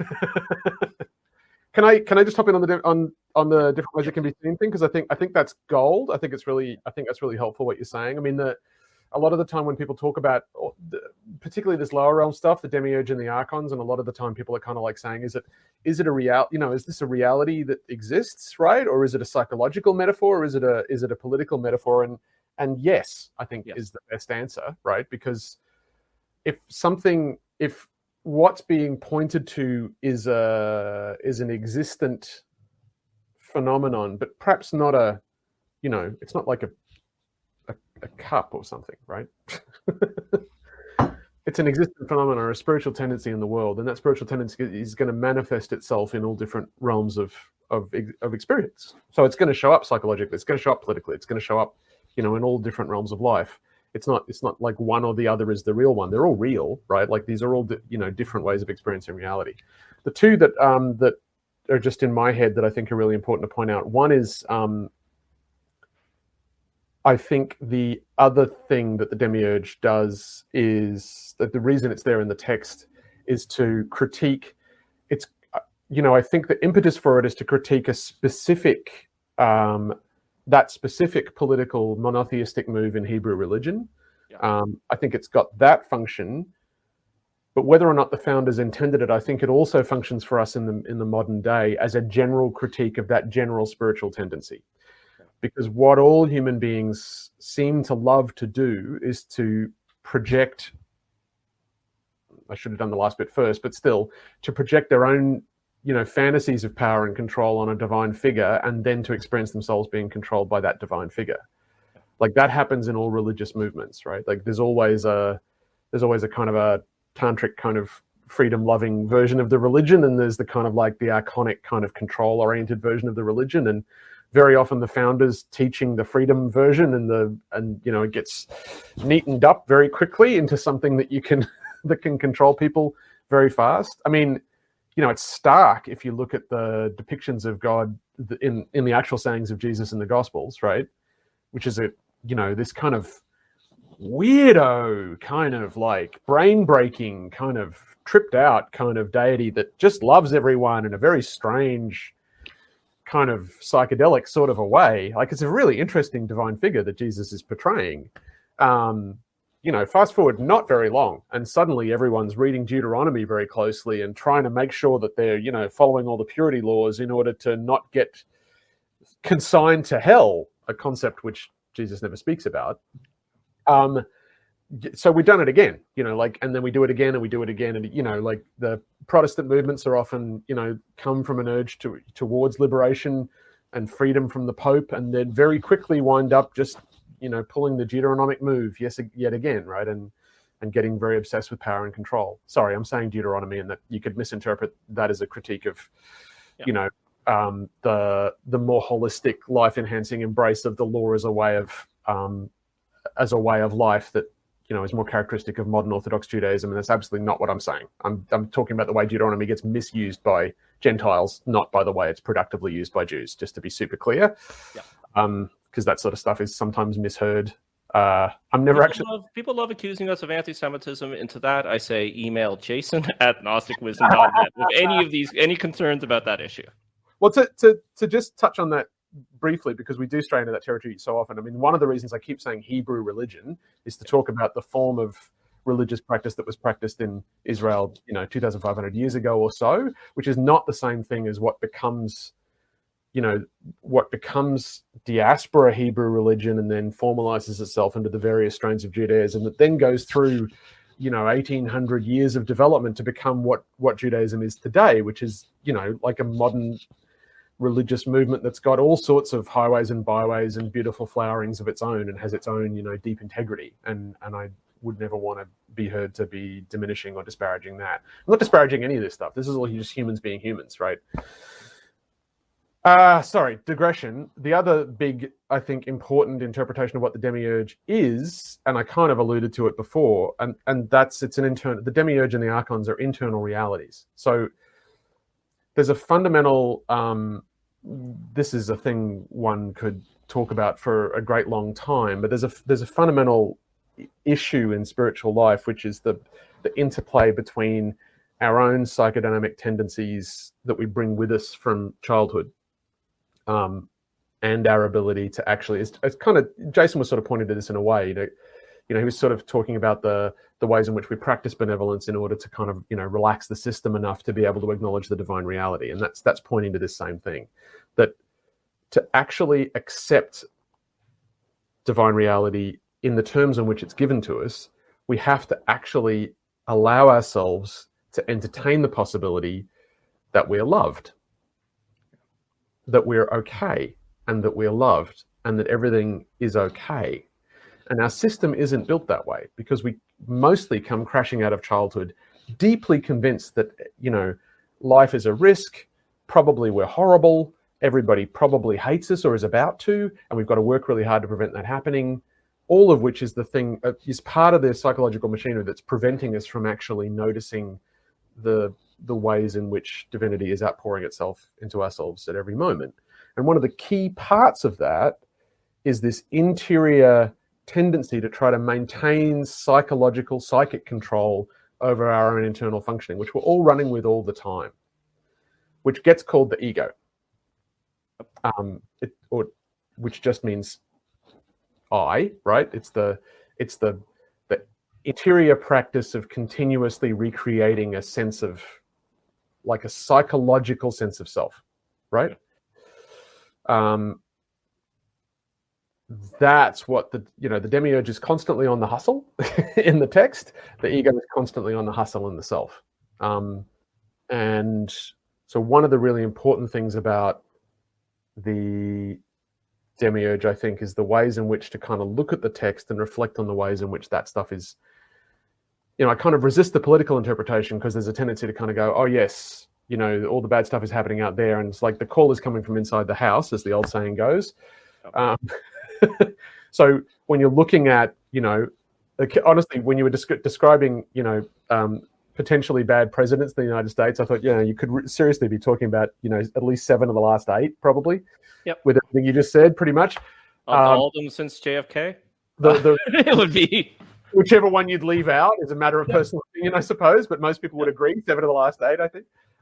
C: I just hop in on the different ways it can be seen thing, because I think that's gold. I think that's really helpful what you're saying. I mean, a lot of the time when people talk about particularly this lower realm stuff, the demiurge and the archons, and a lot of the time people are kind of like saying, is it a real, is this a reality that exists, right? Or is it a psychological metaphor, or is it a political metaphor? And yes, I think is the best answer, right? Because if what's being pointed to is an existent phenomenon, but perhaps not it's not like a cup or something, right? It's an existent phenomenon or a spiritual tendency in the world, and that spiritual tendency is going to manifest itself in all different realms of experience. So it's going to show up psychologically, it's going to show up politically, it's going to show up, in all different realms of life. It's not like one or the other is the real one. They're all real, right? Like these are all different ways of experiencing reality. The two that are just in my head that I think are really important to point out. One is I think the other thing that the demiurge does is that the reason it's there in the text is to critique. It's I think the impetus for it is to critique a specific that specific political monotheistic move in Hebrew religion. Yeah. I think it's got that function, but whether or not the founders intended it, I think it also functions for us in the modern day as a general critique of that general spiritual tendency. Because what all human beings seem to love to do is to project, I should have done the last bit first, but still, to project their own, fantasies of power and control on a divine figure, and then to experience themselves being controlled by that divine figure. Like that happens in all religious movements, right? Like there's always a kind of a tantric kind of freedom-loving version of the religion, and there's the kind of like the archonic kind of control-oriented version of the religion, and very often the founders teaching the freedom version, and it gets neatened up very quickly into something that that can control people very fast. I mean, it's stark if you look at the depictions of God in the actual sayings of Jesus in the Gospels, right? Which is this kind of weirdo, kind of like brain-breaking, kind of tripped out kind of deity that just loves everyone in a very strange kind of psychedelic sort of a way. Like it's a really interesting divine figure that Jesus is portraying. Fast forward not very long, and suddenly everyone's reading Deuteronomy very closely and trying to make sure that they're, following all the purity laws in order to not get consigned to hell, a concept which Jesus never speaks about. So we've done it again, and then we do it again and we do it again. And, like the Protestant movements are often, come from an urge towards liberation and freedom from the Pope, and then very quickly wind up just, pulling the Deuteronomic move yet again, right? And getting very obsessed with power and control. Sorry, I'm saying Deuteronomy, and that you could misinterpret that as a critique of, the more holistic, life-enhancing embrace of the law as a way of life that, is more characteristic of modern Orthodox Judaism, and that's absolutely not what I'm saying. I'm talking about the way Deuteronomy gets misused by Gentiles, not by the way it's productively used by Jews, just to be super clear. Yeah. Because that sort of stuff is sometimes misheard. People love accusing us of anti-Semitism. Into that, I say email Jason at GnosticWisdom.net with any concerns about that issue. Well, to just touch on that briefly, because we do stray into that territory so often. I mean, one of the reasons I keep saying Hebrew religion is to talk about the form of religious practice that was practiced in Israel, 2,500 years ago or so, which is not the same thing as what becomes diaspora Hebrew religion and then formalizes itself into the various strains of Judaism that then goes through, 1,800 years of development to become what Judaism is today, which is, like a modern religious movement that's got all sorts of highways and byways and beautiful flowerings of its own and has its own, deep integrity. And I would never want to be heard to be diminishing or disparaging that. I'm not disparaging any of this stuff. This is all just humans being humans, right? Sorry, digression. The other big, I think, important interpretation of what the demiurge is, and I kind of alluded to it before, and that's it's an internal. The demiurge and the archons are internal realities. So there's a fundamental. This is a thing one could talk about for a great long time, but there's a fundamental issue in spiritual life, which is the interplay between our own psychodynamic tendencies that we bring with us from childhood. And our ability to actually, it's kind of, Jason was sort of pointing to this in a way that, he was sort of talking about the ways in which we practice benevolence in order to kind of, relax the system enough to be able to acknowledge the divine reality. And that's pointing to this same thing, that to actually accept divine reality in the terms in which it's given to us, we have to actually allow ourselves to entertain the possibility that we're loved, that we're okay, and that we're loved, and that everything is okay. And our system isn't built that way, because we mostly come crashing out of childhood deeply convinced that, life is a risk, probably we're horrible, everybody probably hates us or is about to, and we've got to work really hard to prevent that happening, all of which is the thing, is part of the psychological machinery that's preventing us from actually noticing the ways in which divinity is outpouring itself into ourselves at every moment. And one of the key parts of that is this interior tendency to try to maintain psychic control over our own internal functioning, which we're all running with all the time, which gets called the ego, which just means I, right? It's the interior practice of continuously recreating a sense of, like, a psychological sense of self, right? That's what the demiurge is constantly on the hustle in the text. The ego is constantly on the hustle in the self. And so one of the really important things about the demiurge, I think, is the ways in which to kind of look at the text and reflect on the ways in which that stuff is, I kind of resist the political interpretation, because there's a tendency to kind of go, oh yes, all the bad stuff is happening out there, and it's like the call is coming from inside the house, as the old saying goes. So when you're looking at, honestly, when you were describing, potentially bad presidents in the United States, I thought, you could seriously be talking about, at least 7 of the last 8, probably.
A: Yep.
C: With everything you just said, pretty much.
A: All of them since JFK? It would be.
C: Whichever one you'd leave out is a matter of personal opinion, I suppose, but most people would agree, 7 of the last 8, I think.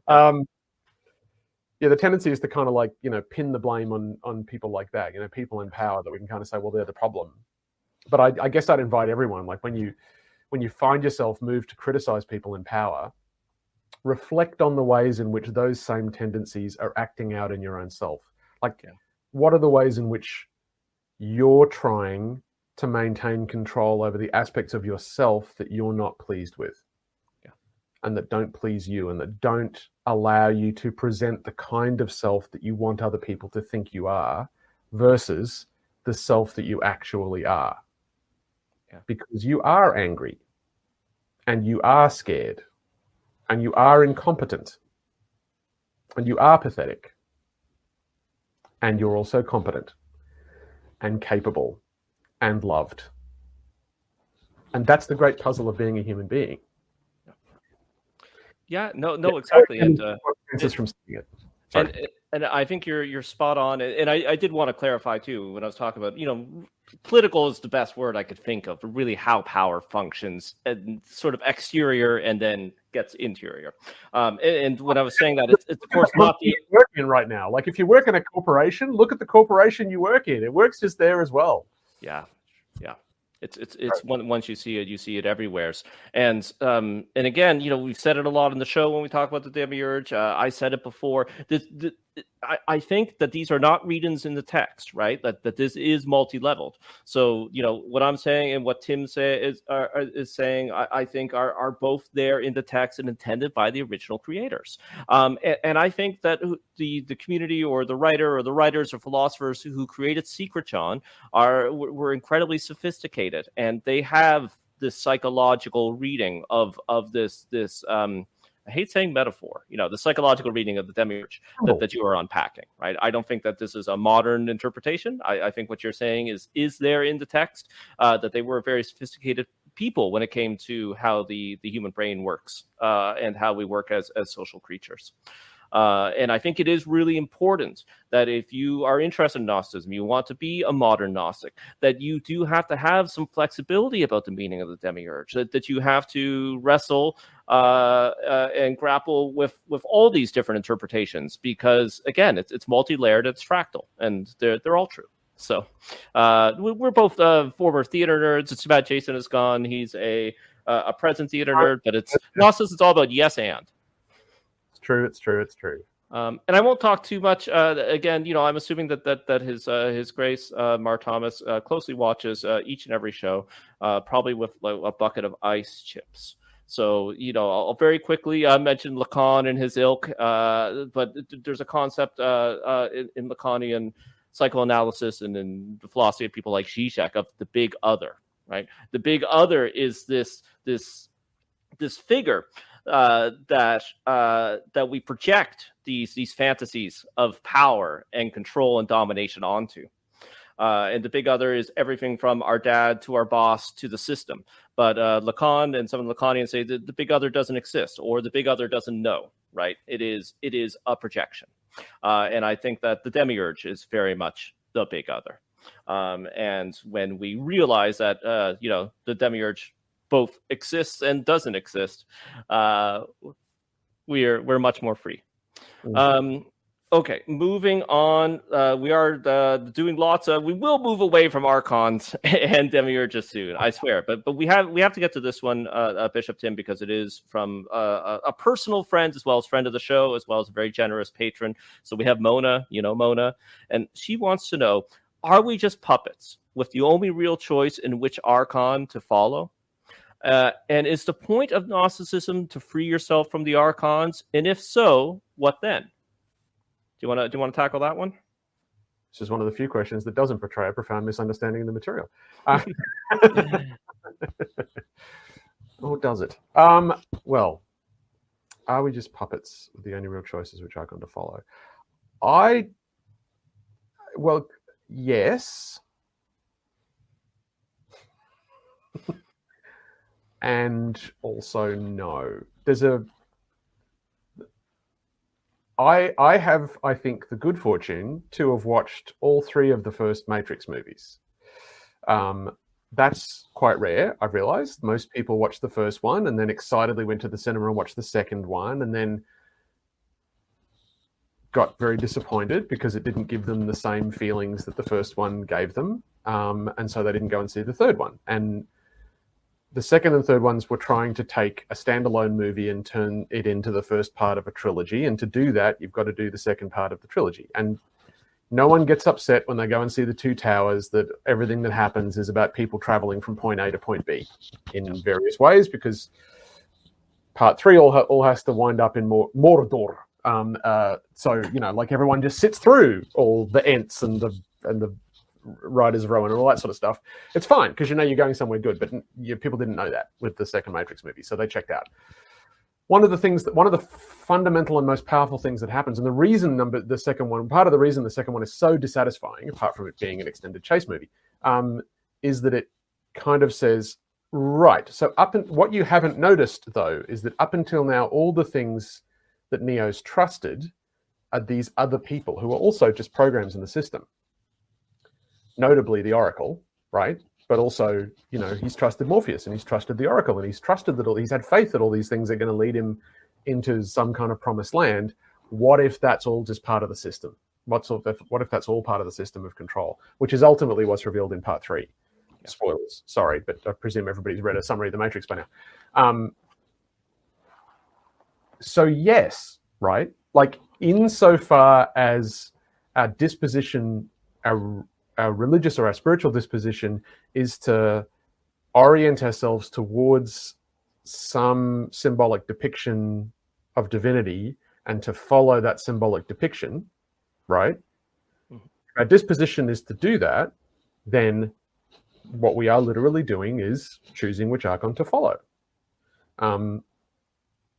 C: The tendency is to kind of like, pin the blame on people like that, people in power, that we can kind of say, well, they're the problem. But I guess I'd invite everyone, like when you find yourself moved to criticize people in power, reflect on the ways in which those same tendencies are acting out in your own self. Like, what are the ways in which you're trying to maintain control over the aspects of yourself that you're not pleased with, and that don't please you, and that don't allow you to present the kind of self that you want other people to think you are, versus the self that you actually are. Because you are angry, and you are scared, and you are incompetent, and you are pathetic, and you're also competent and capable and loved. And that's the great puzzle of being a human being.
A: Yeah, no, exactly. And
C: from seeing it.
A: And I think you're spot on. And I did want to clarify too, when I was talking about, political is the best word I could think of, really how power functions, and sort of exterior and then gets interior. And when I was saying that, it's of course not the
C: working right now. Like, if you work in a corporation, look at the corporation you work in. It works just there as well.
A: Yeah. It's once you see it everywhere. And again, we've said it a lot in the show when we talk about the demiurge. I said it before. I think that these are not read-ins in the text, right? That this is multi-leveled. So, what I'm saying and what Tim is saying, I think are both there in the text and intended by the original creators. And I think that the community or the writer or the writers or philosophers who created Secretjon were incredibly sophisticated, and they have this psychological reading of this I hate saying metaphor, the psychological reading of the demiurge that you are unpacking, right? I don't think that this is a modern interpretation. I think what you're saying is there in the text that they were very sophisticated people when it came to how the human brain works and how we work as social creatures. And I think it is really important that if you are interested in Gnosticism, you want to be a modern Gnostic, that you do have to have some flexibility about the meaning of the demiurge, that you have to wrestle and grapple with all these different interpretations, because, again, it's multi-layered, it's fractal, and they're all true. So we're both former theater nerds. It's too bad Jason is gone. He's a present theater nerd, but Gnosticism, it's all about yes and.
C: It's true.
A: And I won't talk too much. Again, I'm assuming that his Grace Mar Thomas closely watches each and every show, probably with a bucket of ice chips. So I'll very quickly mention Lacan and his ilk, but there's a concept in Lacanian psychoanalysis and in the philosophy of people like Zizek of the big other. Right, the big other is this figure that we project these fantasies of power and control and domination onto. And the big other is everything from our dad to our boss to the system. But Lacan and some of the Lacanians say that the big other doesn't exist, or the big other doesn't know, right? It is a projection. And I think that the demiurge is very much the big other. And when we realize that, the demiurge both exists and doesn't exist, we're much more free. Okay, moving on. We are doing lots of. We will move away from archons and demiurges soon, I swear. But we have to get to this one, Bishop Tim, because it is from a personal friend, as well as friend of the show, as well as a very generous patron. So we have Mona, Mona, and she wants to know: are we just puppets with the only real choice in which archon to follow? And is the point of Gnosticism to free yourself from the archons? And if so, what then? Do you want to tackle that one?
C: This is one of the few questions that doesn't portray a profound misunderstanding of the material. Or does it? Well, are we just puppets with the only real choices which archon to follow? Well, yes. And also no. I have, I think, the good fortune to have watched all three of the first Matrix movies. That's quite rare, I've realized. Most people watch the first one and then excitedly went to the cinema and watched the second one, and then got very disappointed because it didn't give them the same feelings that the first one gave them. And so they didn't go and see the third one. And the second and third ones were trying to take a standalone movie and turn it into the first part of a trilogy. And to do that, you've got to do the second part of the trilogy. And no one gets upset when they go and see the Two Towers that everything that happens is about people traveling from point A to point B in various ways, because part three all has to wind up in Mordor. So, like everyone just sits through all the Ents and the Riders of Rohan and all that sort of stuff. It's fine because you're going somewhere good, but people didn't know that with the second Matrix movie, so they checked out. One of the fundamental and most powerful things that happens, and part of the reason the second one is so dissatisfying, apart from it being an extended chase movie, is that it kind of says, right, so what you haven't noticed though is that up until now, all the things that Neo's trusted are these other people who are also just programs in the system. Notably the Oracle, right? But also, he's trusted Morpheus and he's trusted the Oracle and he's trusted that he's had faith that all these things are going to lead him into some kind of promised land. What if that's all just part of the system? What if that's all part of the system of control, which is ultimately what's revealed in part 3? Yeah. Spoilers, sorry, but I presume everybody's read a summary of the Matrix by now. So yes, right? Like insofar as our disposition, our religious or our spiritual disposition is to orient ourselves towards some symbolic depiction of divinity and to follow that symbolic depiction, right? Mm-hmm. Our disposition is to do that, then what we are literally doing is choosing which archon to follow. And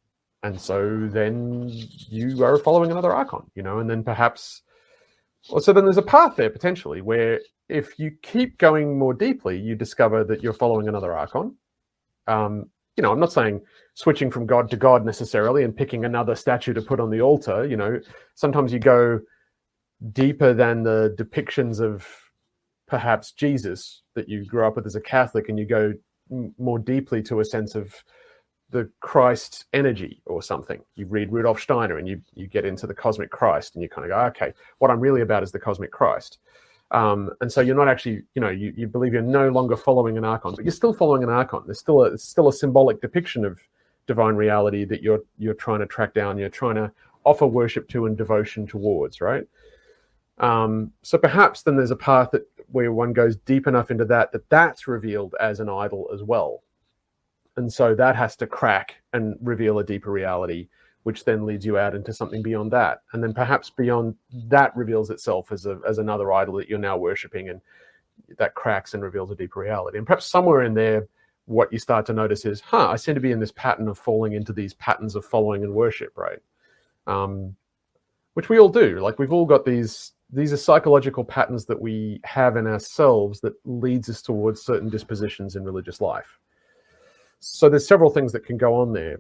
C: And so then you are following another Archon, and then perhaps, so then there's a path there potentially where if you keep going more deeply, you discover that you're following another Archon. I'm not saying switching from God to God necessarily and picking another statue to put on the altar. Sometimes you go deeper than the depictions of perhaps Jesus that you grew up with as a Catholic, and you go more deeply to a sense of the Christ energy or something. You read Rudolf Steiner and you get into the cosmic Christ, and you kind of go, okay, what I'm really about is the cosmic Christ. And so you're not actually, you believe you're no longer following an Archon, but you're still following an Archon. There's still a symbolic depiction of divine reality that you're trying to track down, you're trying to offer worship to and devotion towards, right? So perhaps then there's a path where one goes deep enough into that's revealed as an idol as well. And so that has to crack and reveal a deeper reality, which then leads you out into something beyond that. And then perhaps beyond that reveals itself as another idol that you're now worshipping, and that cracks and reveals a deeper reality. And perhaps somewhere in there, what you start to notice is, I seem to be in this pattern of falling into these patterns of following and worship, right? Which we all do. Like, we've all got these are psychological patterns that we have in ourselves that leads us towards certain dispositions in religious life. So there's several things that can go on there.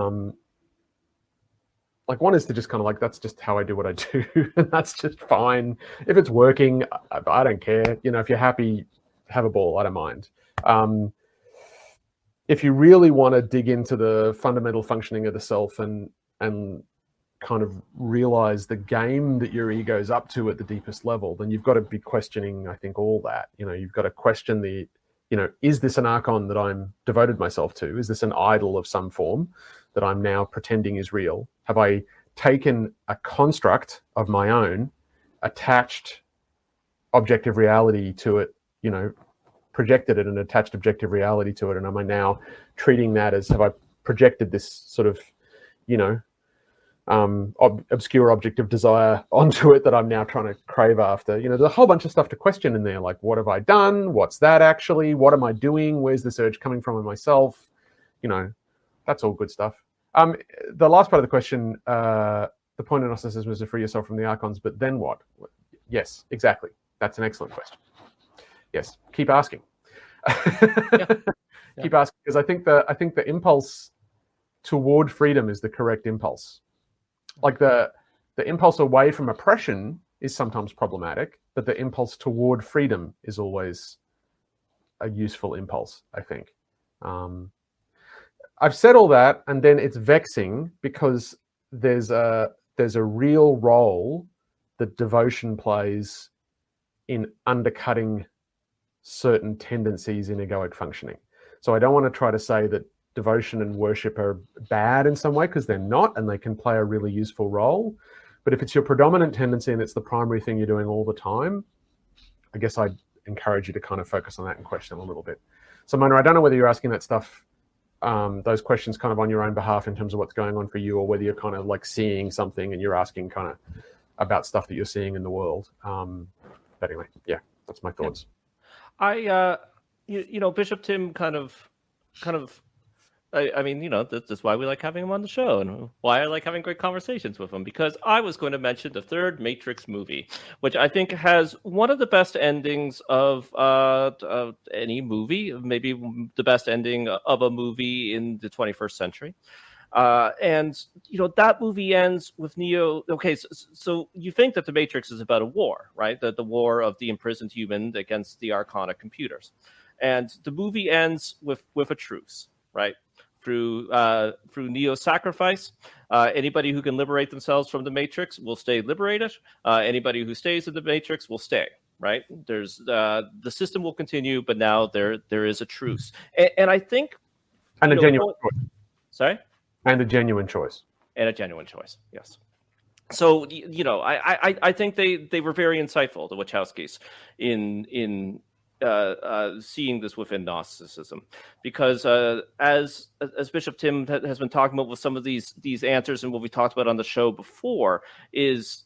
C: Like, one is to just kind of like, that's just how I do what I do, and that's just fine. If it's working, I don't care. If you're happy, have a ball. I don't mind. If you really want to dig into the fundamental functioning of the self and kind of realize the game that your ego's up to at the deepest level, then you've got to be questioning, I think, all that. You've got to question is this an Archon that I'm devoted myself to? Is this an idol of some form that I'm now pretending is real? Have I taken a construct of my own, attached objective reality to it, projected it and attached objective reality to it, and am I now treating that as, have I projected this sort of, obscure object of desire onto it that I'm now trying to crave after? There's a whole bunch of stuff to question in there, like, what have I done? What's that actually? What am I doing? Where's this urge coming from in myself? That's all good stuff. The last part of the question, the point of Gnosticism is to free yourself from the Archons, but then what? Yes, exactly. That's an excellent question. Yes, keep asking. Keep asking, because I think the impulse toward freedom is the correct impulse. Like, the impulse away from oppression is sometimes problematic, but the impulse toward freedom is always a useful impulse, I think. I've said all that, and then it's vexing because there's a real role that devotion plays in undercutting certain tendencies in egoic functioning. So I don't want to try to say that devotion and worship are bad in some way, because they're not, and they can play a really useful role. But if it's your predominant tendency and it's the primary thing you're doing all the time, I guess I'd encourage you to kind of focus on that and question a little bit. So Mona, I don't know whether you're asking that stuff, those questions kind of on your own behalf in terms of what's going on for you, or whether you're kind of like seeing something and you're asking kind of about stuff that you're seeing in the world. But anyway, yeah, that's my thoughts.
A: Bishop Tim kind of I mean, that's why we like having him on the show, and why I like having great conversations with him, because I was going to mention the third Matrix movie, which I think has one of the best endings of any movie, maybe the best ending of a movie in the 21st century. And that movie ends with Neo. Okay, so you think that the Matrix is about a war, right? The war of the imprisoned human against the archonic computers, and the movie ends with a truce, right? Through Neo's sacrifice, anybody who can liberate themselves from the Matrix will stay liberated. Anybody who stays in the Matrix will stay. Right? There's the system will continue, but now there is a truce, and I think,
C: and a genuine choice.
A: Sorry,
C: and a genuine choice.
A: And a genuine choice. Yes. So I think they were very insightful, the Wachowskis, in seeing this within Gnosticism, because as Bishop Tim has been talking about with some of these answers and what we talked about on the show before, is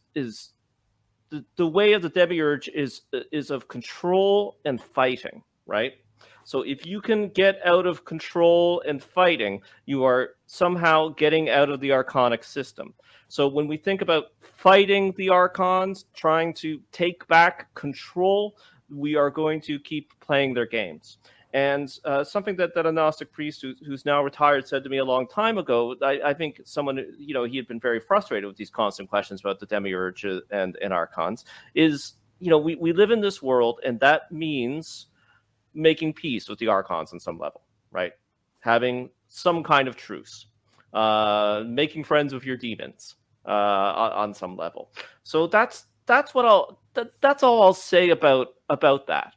A: the way of the demiurge is of control and fighting, right? So if you can get out of control and fighting, you are somehow getting out of the Archonic system. So when we think about fighting the Archons, trying to take back control, we are going to keep playing their games. And something that a Gnostic priest who's now retired said to me a long time ago, I think someone, he had been very frustrated with these constant questions about the Demiurge and Archons, is, we live in this world, and that means making peace with the Archons on some level, right? Having some kind of truce, making friends with your demons on some level. So that's all I'll say about that.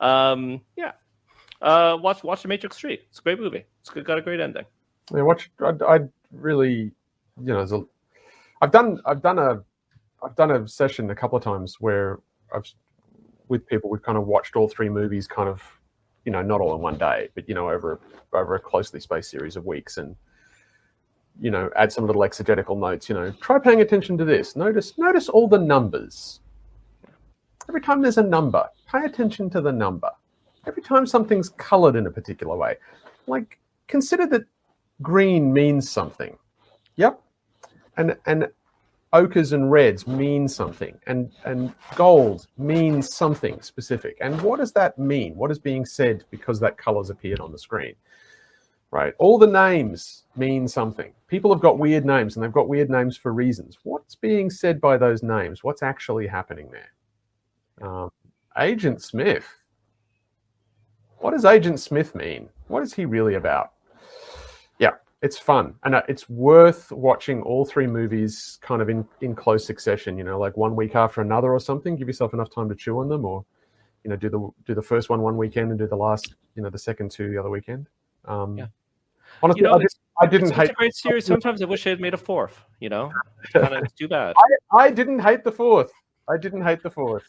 A: Watch The Matrix 3. It's a great movie. It's got a great ending.
C: Yeah, I really, I've done a session a couple of times where with people we've kind of watched all three movies kind of, not all in one day, but over a closely spaced series of weeks, and add some little exegetical notes. Try paying attention to this. Notice all the numbers. Every time there's a number, pay attention to the number. Every time something's colored in a particular way, like consider that green means something. Yep. And ochres and reds mean something, and gold means something specific. And what does that mean? What is being said because that color's appeared on the screen? Right? All the names mean something. People have got weird names, and they've got weird names for reasons. What's being said by those names? What's actually happening there? Agent Smith. What does Agent Smith mean? What is he really about? Yeah, it's fun. And it's worth watching all three movies kind of in close succession, like one week after another or something. Give yourself enough time to chew on them, or, do the first one weekend and do the last, the second two the other weekend. Honestly, I didn't hate. It's
A: a great series. Sometimes I wish they had made a fourth, It's too bad.
C: I didn't hate the fourth. I didn't hate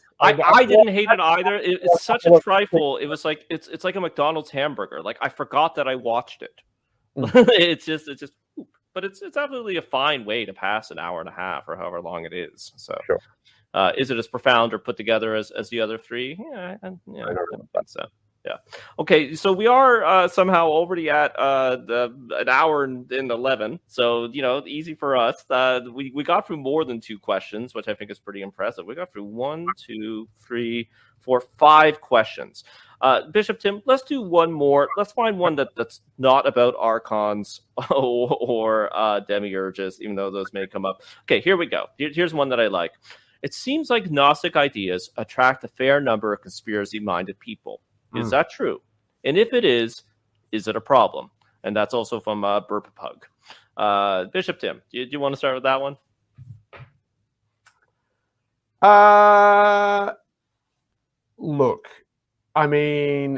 C: it
A: either. It's such a trifle. It was like it's like a McDonald's hamburger. Like I forgot that I watched it. It's just, but it's absolutely a fine way to pass an hour and a half or however long it is. So,
C: sure.
A: Is it as profound or put together as the other three? Yeah, I don't think so. Yeah. Okay. So we are somehow already at an hour and 11. So, easy for us. We got through more than 2 questions, which I think is pretty impressive. We got through 1, 2, 3, 4, 5 questions. Bishop Tim, let's do one more. Let's find one that's not about Archons or Demiurges, even though those may come up. Okay, here we go. Here's one that I like. It seems like Gnostic ideas attract a fair number of conspiracy-minded people. Is that true? And if it is it a problem? And that's also from Burp Pug. Bishop Tim, do you want to start with that one?
C: Look, I mean,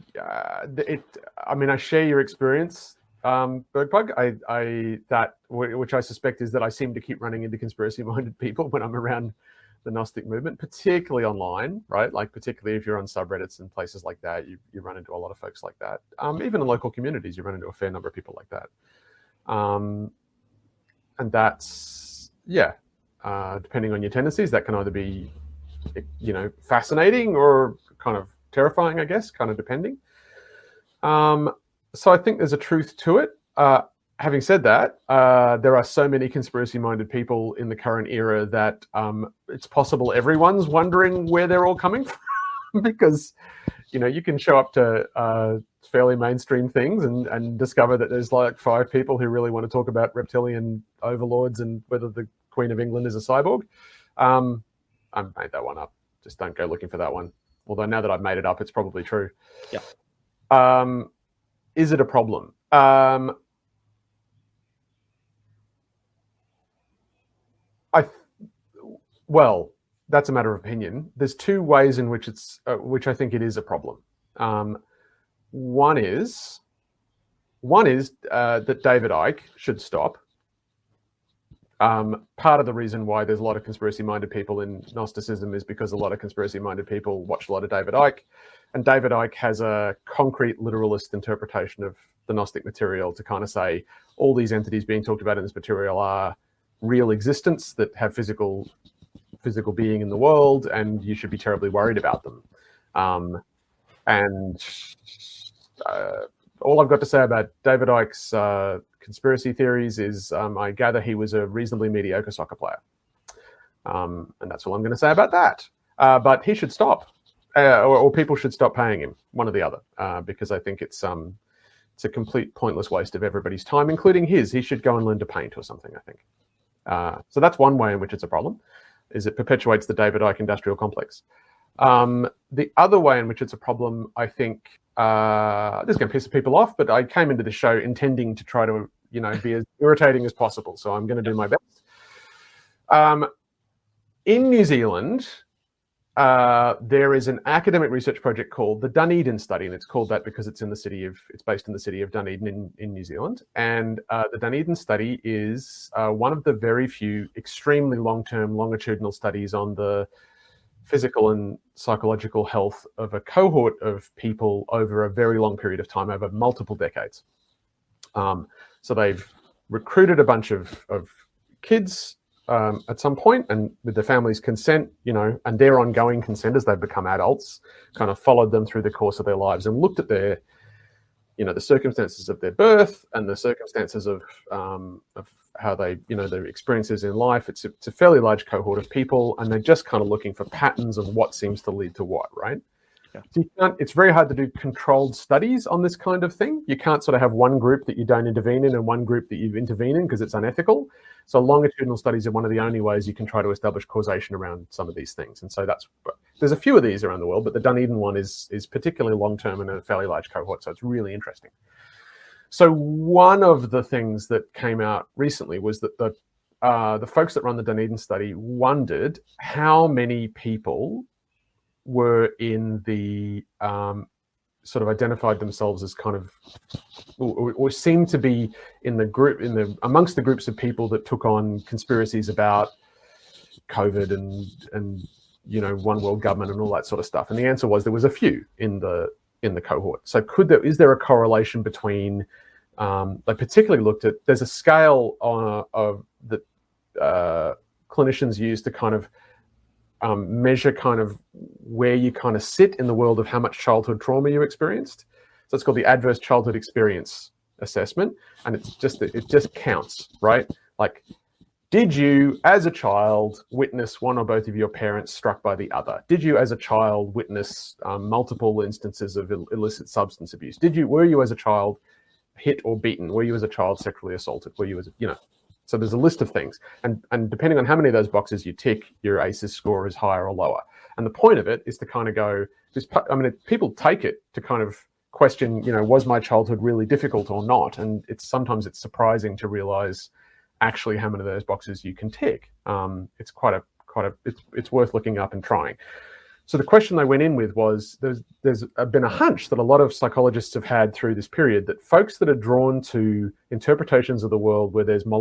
C: I share your experience, Burp Pug. Which I suspect is that I seem to keep running into conspiracy-minded people when I'm around the Gnostic movement, particularly online, right? Like particularly if you're on subreddits and places like that, you run into a lot of folks like that. Even in local communities, you run into a fair number of people like that. And that's, depending on your tendencies, that can either be, fascinating or kind of terrifying, I guess, kind of depending. So I think there's a truth to it. Having said that, there are so many conspiracy-minded people in the current era that it's possible everyone's wondering where they're all coming from because, you can show up to fairly mainstream things and discover that there's like 5 people who really want to talk about reptilian overlords and whether the Queen of England is a cyborg. I made that one up. Just don't go looking for that one. Although now that I've made it up, it's probably true.
A: Yeah.
C: Is it a problem? Well, that's a matter of opinion. There's 2 ways in which which I think it is a problem. One is that David Icke should stop. Part of the reason why there's a lot of conspiracy-minded people in Gnosticism is because a lot of conspiracy-minded people watch a lot of David Icke, and David Icke has a concrete literalist interpretation of the Gnostic material to kind of say all these entities being talked about in this material are real existence that have physical being in the world, and you should be terribly worried about them. And all I've got to say about David Icke's conspiracy theories is I gather he was a reasonably mediocre soccer player. And that's all I'm going to say about that. But he should stop, or people should stop paying him, one or the other, because I think it's a complete pointless waste of everybody's time, including his. He should go and learn to paint or something, I think. So that's one way in which it's a problem, is it perpetuates the David Icke industrial complex. The other way in which it's a problem, I think, this is going to piss people off, but I came into the show intending to try to, be as irritating as possible. So I'm going to do my best. In New Zealand, there is an academic research project called the Dunedin Study, and it's called that because it's based in the city of Dunedin in New Zealand. And the Dunedin Study is one of the very few extremely long-term, longitudinal studies on the physical and psychological health of a cohort of people over a very long period of time, over multiple decades. So they've recruited a bunch of kids at some point, and with the family's consent, and their ongoing consent as they've become adults, kind of followed them through the course of their lives and looked at their, the circumstances of their birth and the circumstances of how they, their experiences in life. It's a fairly large cohort of people, and they're just kind of looking for patterns of what seems to lead to what, right? Yeah. So it's very hard to do controlled studies on this kind of thing. You can't sort of have one group that you don't intervene in and one group that you intervene in because it's unethical. So longitudinal studies are one of the only ways you can try to establish causation around some of these things. And so there's a few of these around the world, but the Dunedin one is particularly long-term and a fairly large cohort. So it's really interesting. So one of the things that came out recently was that the folks that run the Dunedin study wondered how many people were in the sort of identified themselves as kind of, or seemed to be in the group, amongst the groups of people that took on conspiracies about COVID and one world government and all that sort of stuff. And the answer was there was a few in the cohort. So is there a correlation between, they particularly looked at, there's a scale of that clinicians use to kind of measure kind of where you kind of sit in the world of how much childhood trauma you experienced. So it's called the Adverse Childhood Experience Assessment. And it just counts, right? Like, did you, as a child, witness one or both of your parents struck by the other? Did you, as a child, witness multiple instances of illicit substance abuse? Were you, as a child, hit or beaten? Were you, as a child, sexually assaulted? Were you, So there's a list of things. And depending on how many of those boxes you tick, your ACEs score is higher or lower. And the point of it is to kind of go, people take it to kind of question, was my childhood really difficult or not? And sometimes it's surprising to realize actually how many of those boxes you can tick. It's it's worth looking up and trying. So the question they went in with was, there's been a hunch that a lot of psychologists have had through this period that folks that are drawn to interpretations of the world where there's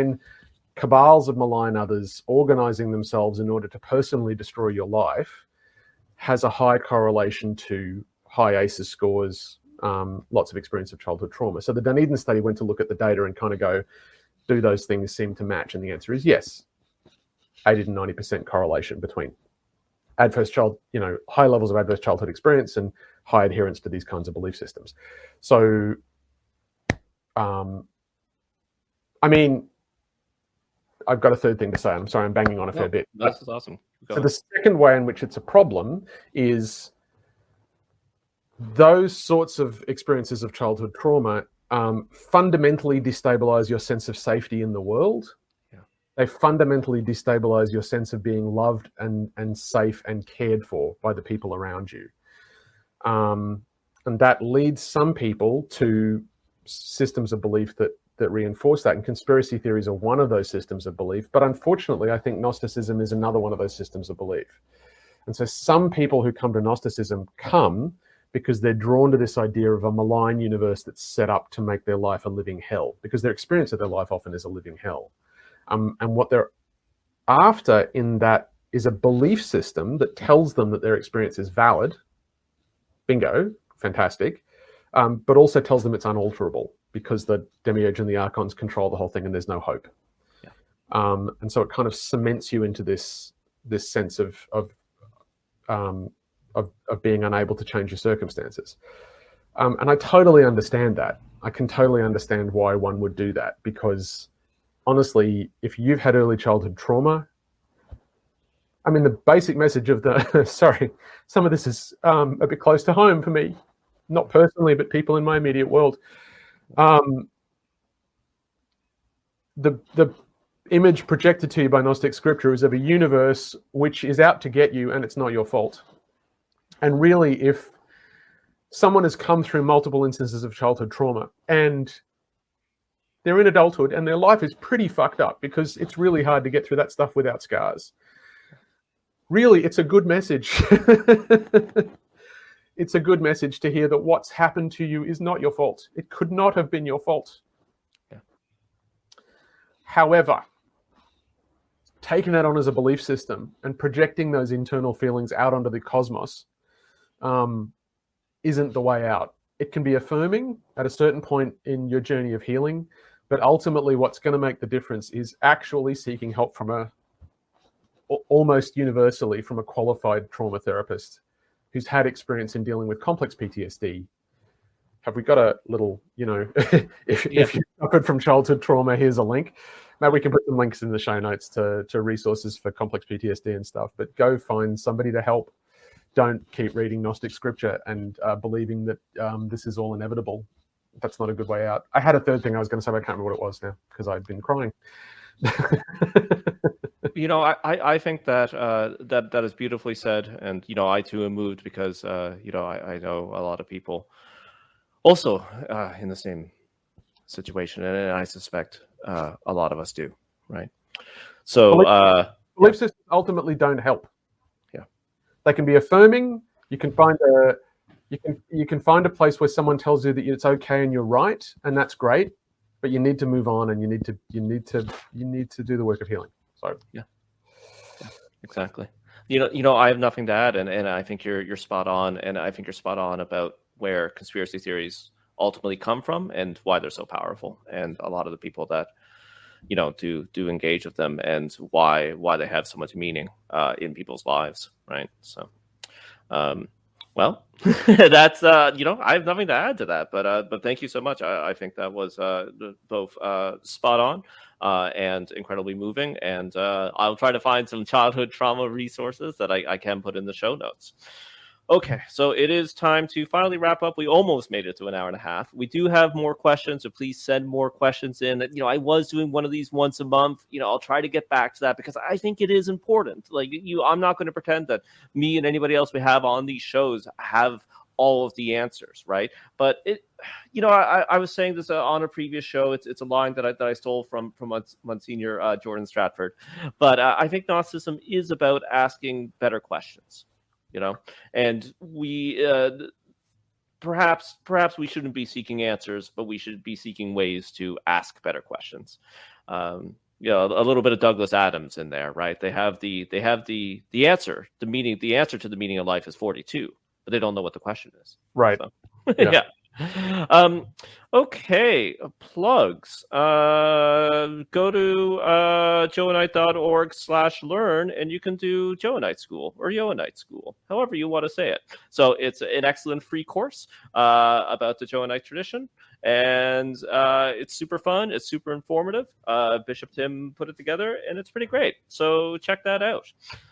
C: cabals of malign others organizing themselves in order to personally destroy your life has a high correlation to high ACEs scores, lots of experience of childhood trauma. So the Dunedin study went to look at the data and kind of go, do those things seem to match? And the answer is yes. 80 to 90% correlation between high levels of adverse childhood experience and high adherence to these kinds of belief systems. So, I've got a third thing to say. I'm sorry, I'm banging on a fair bit.
A: This is awesome.
C: So the second way in which it's a problem is those sorts of experiences of childhood trauma fundamentally destabilize your sense of safety in the world. They fundamentally destabilize your sense of being loved and safe and cared for by the people around you. And that leads some people to systems of belief that reinforce that. And conspiracy theories are one of those systems of belief. But unfortunately, I think Gnosticism is another one of those systems of belief. And so some people who come to Gnosticism come because they're drawn to this idea of a malign universe that's set up to make their life a living hell, because their experience of their life often is a living hell. And what they're after in that is a belief system that tells them that their experience is valid. Bingo, fantastic. But also tells them it's unalterable because the demiurge and the archons control the whole thing and there's no hope. Yeah. And so it kind of cements you into this sense of being unable to change your circumstances. And I totally understand that. I can totally understand why one would do that, because honestly, if you've had early childhood trauma, I mean, the basic message of the, sorry, some of this is a bit close to home for me, not personally, but people in my immediate world. The image projected to you by Gnostic scripture is of a universe which is out to get you, and it's not your fault. And really, if someone has come through multiple instances of childhood trauma and they're in adulthood and their life is pretty fucked up, because it's really hard to get through that stuff without scars. Really, it's a good message. It's a good message to hear that what's happened to you is not your fault. It could not have been your fault.
A: Yeah.
C: However, taking that on as a belief system and projecting those internal feelings out onto the cosmos isn't the way out. It can be affirming at a certain point in your journey of healing, but ultimately what's going to make the difference is actually seeking help from almost universally from a qualified trauma therapist who's had experience in dealing with complex PTSD. Have we got a little, if you suffered from childhood trauma, here's a link. Maybe we can put some links in the show notes to resources for complex PTSD and stuff, but go find somebody to help. Don't keep reading Gnostic scripture and believing that this is all inevitable. That's not a good way out. I had a third thing I was going to say, but I can't remember what it was now because I've been crying.
A: I think that that is beautifully said, and I too am moved because I know a lot of people also in the same situation, and I suspect a lot of us do, right? So
C: belief systems ultimately don't help.
A: Yeah,
C: they can be affirming. You can find a place where someone tells you that it's okay and you're right, and that's great. But you need to move on, and you need to do the work of healing. So
A: yeah, exactly. I have nothing to add, and I think you're spot on, and I think you're spot on about where conspiracy theories ultimately come from and why they're so powerful, and a lot of the people that do engage with them, and why they have so much meaning in people's lives, right? So. Well, that's I have nothing to add to that, but thank you so much. I think that was both spot on and incredibly moving, and I'll try to find some childhood trauma resources that I can put in the show notes. Okay, so it is time to finally wrap up. We almost made it to an hour and a half. We do have more questions, so please send more questions in. I was doing one of these once a month. I'll try to get back to that because I think it is important. I'm not going to pretend that me and anybody else we have on these shows have all of the answers, right? But I was saying this on a previous show. It's a line that I stole from Monsignor Jordan Stratford. But I think Gnosticism is about asking better questions. And we perhaps we shouldn't be seeking answers, but we should be seeking ways to ask better questions. A little bit of Douglas Adams in there, right? They have the answer, the answer to the meaning of life is 42, but they don't know what the question is.
C: Right.
A: So, yeah. Okay, plugs. Go to joannite.org/learn, and you can do Johannite School or Johannite School, however you want to say it. So it's an excellent free course about the Johannite tradition, and it's super fun. It's super informative. Bishop Tim put it together, and it's pretty great. So check that out.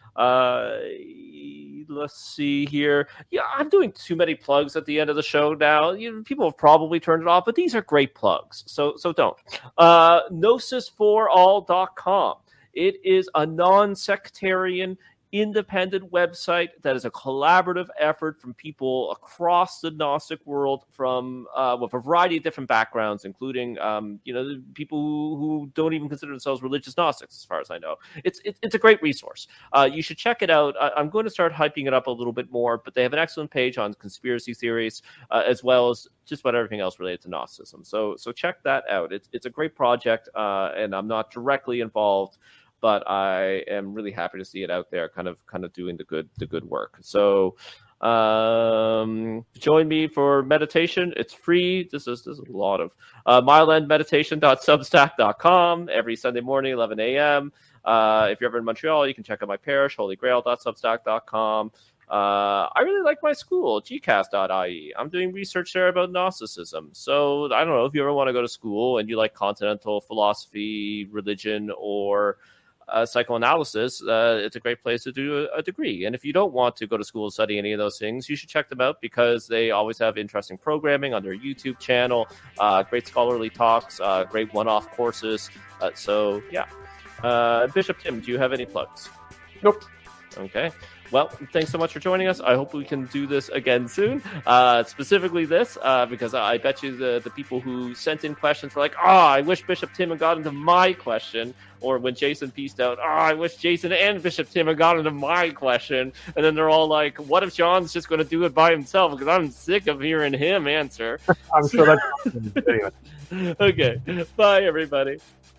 A: Let's see here. Yeah, I'm doing too many plugs at the end of the show now. People have probably turned it off, but these are great plugs. So don't. Gnosisforall.com. It is a non-sectarian, independent website that is a collaborative effort from people across the Gnostic world from with a variety of different backgrounds, including people who don't even consider themselves religious Gnostics, as far as I know. It's a great resource. You should check it out. I'm going to start hyping it up a little bit more, but they have an excellent page on conspiracy theories as well as just about everything else related to Gnosticism. So check that out. It's a great project, and I'm not directly involved, but I am really happy to see it out there, kind of doing the good work. So join me for meditation. It's free. This is a lot of mileendmeditation.substack.com every Sunday morning, 11 a.m. If you're ever in Montreal, you can check out my parish, holygrail.substack.com. I really like my school, gcast.ie. I'm doing research there about Gnosticism. So I don't know if you ever want to go to school and you like continental philosophy, religion, or psychoanalysis, it's a great place to do a degree. And if you don't want to go to school and study any of those things, you should check them out because they always have interesting programming on their YouTube channel, great scholarly talks, great one-off courses. So yeah. Bishop Tim, do you have any plugs?
C: Nope.
A: Okay. Well, thanks so much for joining us. I hope we can do this again soon. Specifically this, because I bet you the people who sent in questions were like, I wish Bishop Tim had got into my question. Or when Jason pieced out, I wish Jason and Bishop Tim had got into my question. And then they're all like, what if John's just going to do it by himself? Because I'm sick of hearing him answer.
C: I'm sure that's anyway.
A: Okay. Bye, everybody.